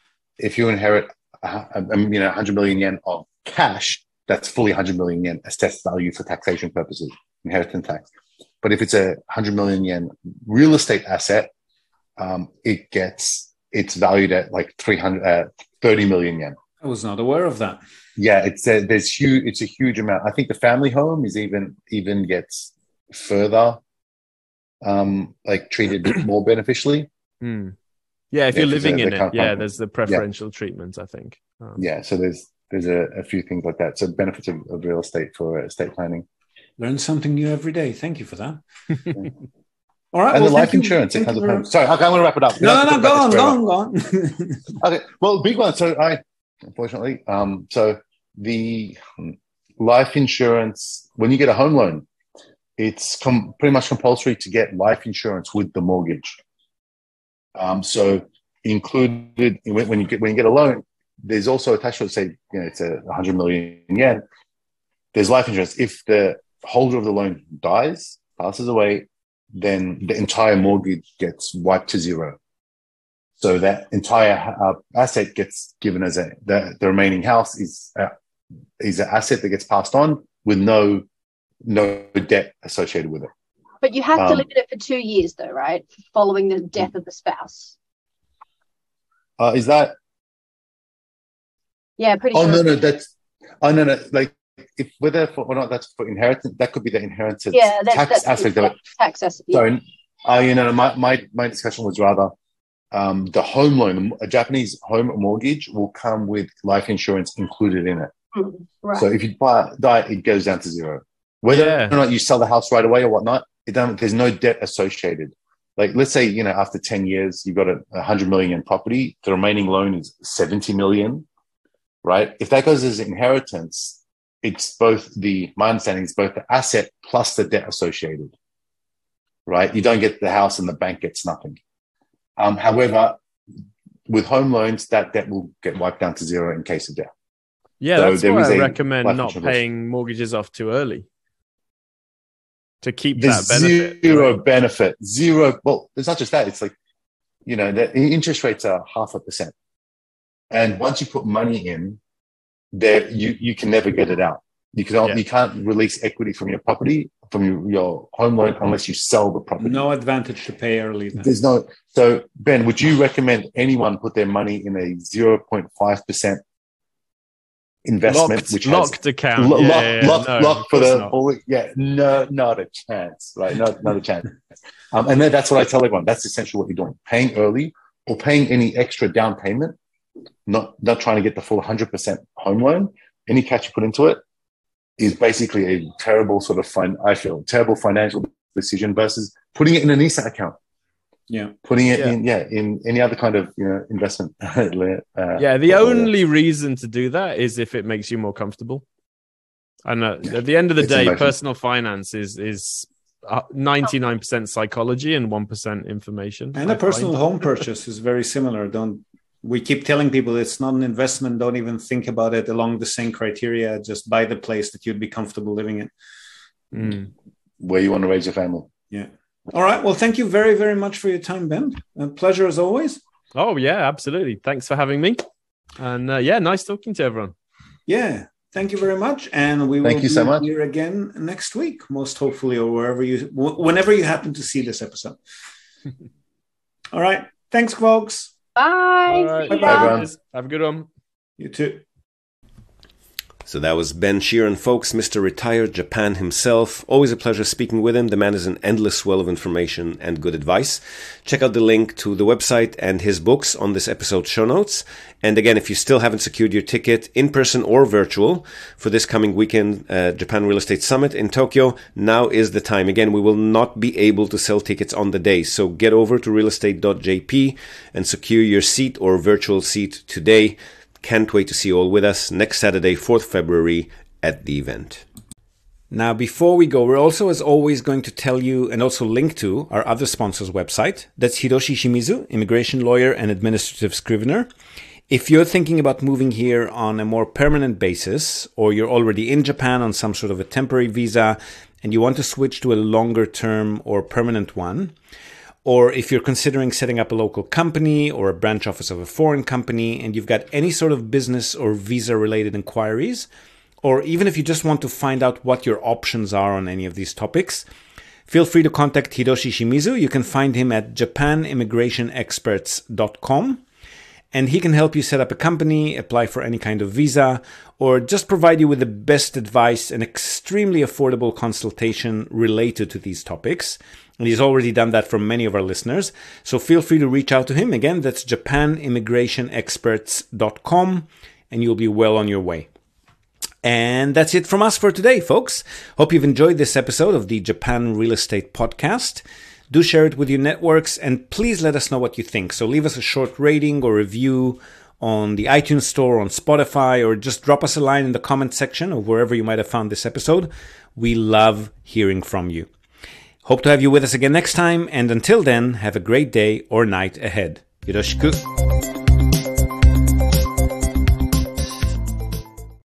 if you inherit, uh, you know, one hundred million yen of cash, that's fully one hundred million yen assessed value for taxation purposes, inheritance tax. But if it's a one hundred million yen real estate asset, um, it gets, it's valued at like three hundred, uh, thirty million yen. I was not aware of that. Yeah, it's a, there's huge, it's a huge amount. I think the family home is even, even gets further, um, like treated more beneficially. Mm. Yeah, if yeah, you're living in it, yeah, there's the preferential yeah. treatment, I think. Um, yeah, so there's there's a, a few things like that. So benefits of, of real estate for estate planning. Learn something new every day. Thank you for that. Yeah. All right. And well, the life you, insurance. It has a payment. Sorry, okay, I'm going to wrap it up. No, no, no, go on, go on, go on. Okay, well, big one. So I, unfortunately, um, so the life insurance, when you get a home loan, it's com- pretty much compulsory to get life insurance with the mortgage. Um, so included when, when you get when you get a loan, there's also attached to it, say, you know, it's a one hundred million yen. There's life insurance. If the holder of the loan dies, passes away, then the entire mortgage gets wiped to zero. So that entire uh, asset gets given as a the, the remaining house is uh, is an asset that gets passed on with no no debt associated with it. But you have to um, live in it for two years, though, right? Following the death of the spouse. Uh, is that? Yeah, pretty oh, sure. Oh no, no, that's. Oh no, no. Like, if whether for, or not that's for inheritance, that could be the inheritance yeah, that, tax that's aspect of it. Tax aspect. Yeah. Sorry, uh, you know, my, my my discussion was rather um, the home loan. A Japanese home mortgage will come with life insurance included in it. Mm, right. So if you buy, die, it goes down to zero. Whether yeah. or not you sell the house right away or whatnot, it don't, there's no debt associated. Like, let's say, you know, after ten years, you've got a, a hundred million in property. The remaining loan is seventy million, right? If that goes as inheritance, it's both the, my understanding is both the asset plus the debt associated, right? You don't get the house and the bank gets nothing. Um, however, with home loans, that debt will get wiped down to zero in case of death. Yeah, so that's why I recommend not paying mortgages off too early. To keep There's that benefit. Zero right? benefit. Zero. Well, it's not just that. It's like, you know, the interest rates are half a percent. And once you put money in, there you, you can never get it out. You can yeah. you can't release equity from your property, from your, your home loan, unless you sell the property. No advantage to pay early. Then. There's no. So, Ben, would you recommend anyone put their money in a zero point five percent investment, locked, which locked has, account, lo- yeah, lock, yeah, lock, no, lock for the not. whole, yeah, no, not a chance, right? No, not a chance. Um, and then that's what I tell everyone. That's essentially what you're doing: paying early or paying any extra down payment not not trying to get the full one hundred percent home loan. Any cash you put into it is basically a terrible sort of fun. I feel terrible financial decision versus putting it in an E S A account. Yeah, putting it Yeah. in yeah in any other kind of you know investment. uh, Yeah, the only reason to do that is if it makes you more comfortable. And uh, at the end of the It's day, emotion. personal finance is is uh, ninety-nine percent psychology and one percent information. and I a personal find. home purchase is very similar. Don't we keep telling people it's not an investment? Don't even think about it along the same criteria. Just buy the place that you'd be comfortable living in. Mm. where you want to raise your family. Yeah. All right. Well, thank you very, very much for your time, Ben. A pleasure as always. Oh, yeah, absolutely. Thanks for having me. And uh, yeah, nice talking to everyone. Yeah. Thank you very much. And we Thank will you be so much. here again next week, most hopefully, or wherever you, wh- whenever you happen to see this episode. All right. Thanks, folks. Bye. All right. See Bye, ya. everyone. Have a good one. You too. So that was Ben Sheeran, folks, Mister Retired Japan himself. Always a pleasure speaking with him. The man is an endless well of information and good advice. Check out the link to the website and his books on this episode's show notes. And again, if you still haven't secured your ticket, in person or virtual, for this coming weekend, uh, Japan Real Estate Summit in Tokyo, now is the time. Again, we will not be able to sell tickets on the day. So get over to real estate dot j p and secure your seat or virtual seat today. Can't wait to see you all with us next Saturday, fourth of February, at the event. Now, before we go, we're also, as always, going to tell you and also link to our other sponsor's website. That's Hiroshi Shimizu, immigration lawyer and administrative scrivener. If you're thinking about moving here on a more permanent basis, or you're already in Japan on some sort of a temporary visa, and you want to switch to a longer term or permanent one, or if you're considering setting up a local company or a branch office of a foreign company and you've got any sort of business or visa related inquiries, or even if you just want to find out what your options are on any of these topics, feel free to contact Hiroshi Shimizu. You can find him at japan immigration experts dot com. And he can help you set up a company, apply for any kind of visa, or just provide you with the best advice and extremely affordable consultation related to these topics. And he's already done that for many of our listeners. So feel free to reach out to him. Again, that's japan immigration experts dot com, and you'll be well on your way. And that's it from us for today, folks. Hope you've enjoyed this episode of the Japan Real Estate Podcast. Do share it with your networks, and please let us know what you think. So leave us a short rating or review on the iTunes Store, on Spotify, or just drop us a line in the comment section of wherever you might have found this episode. We love hearing from you. Hope to have you with us again next time, and until then, have a great day or night ahead. Yoroshiku.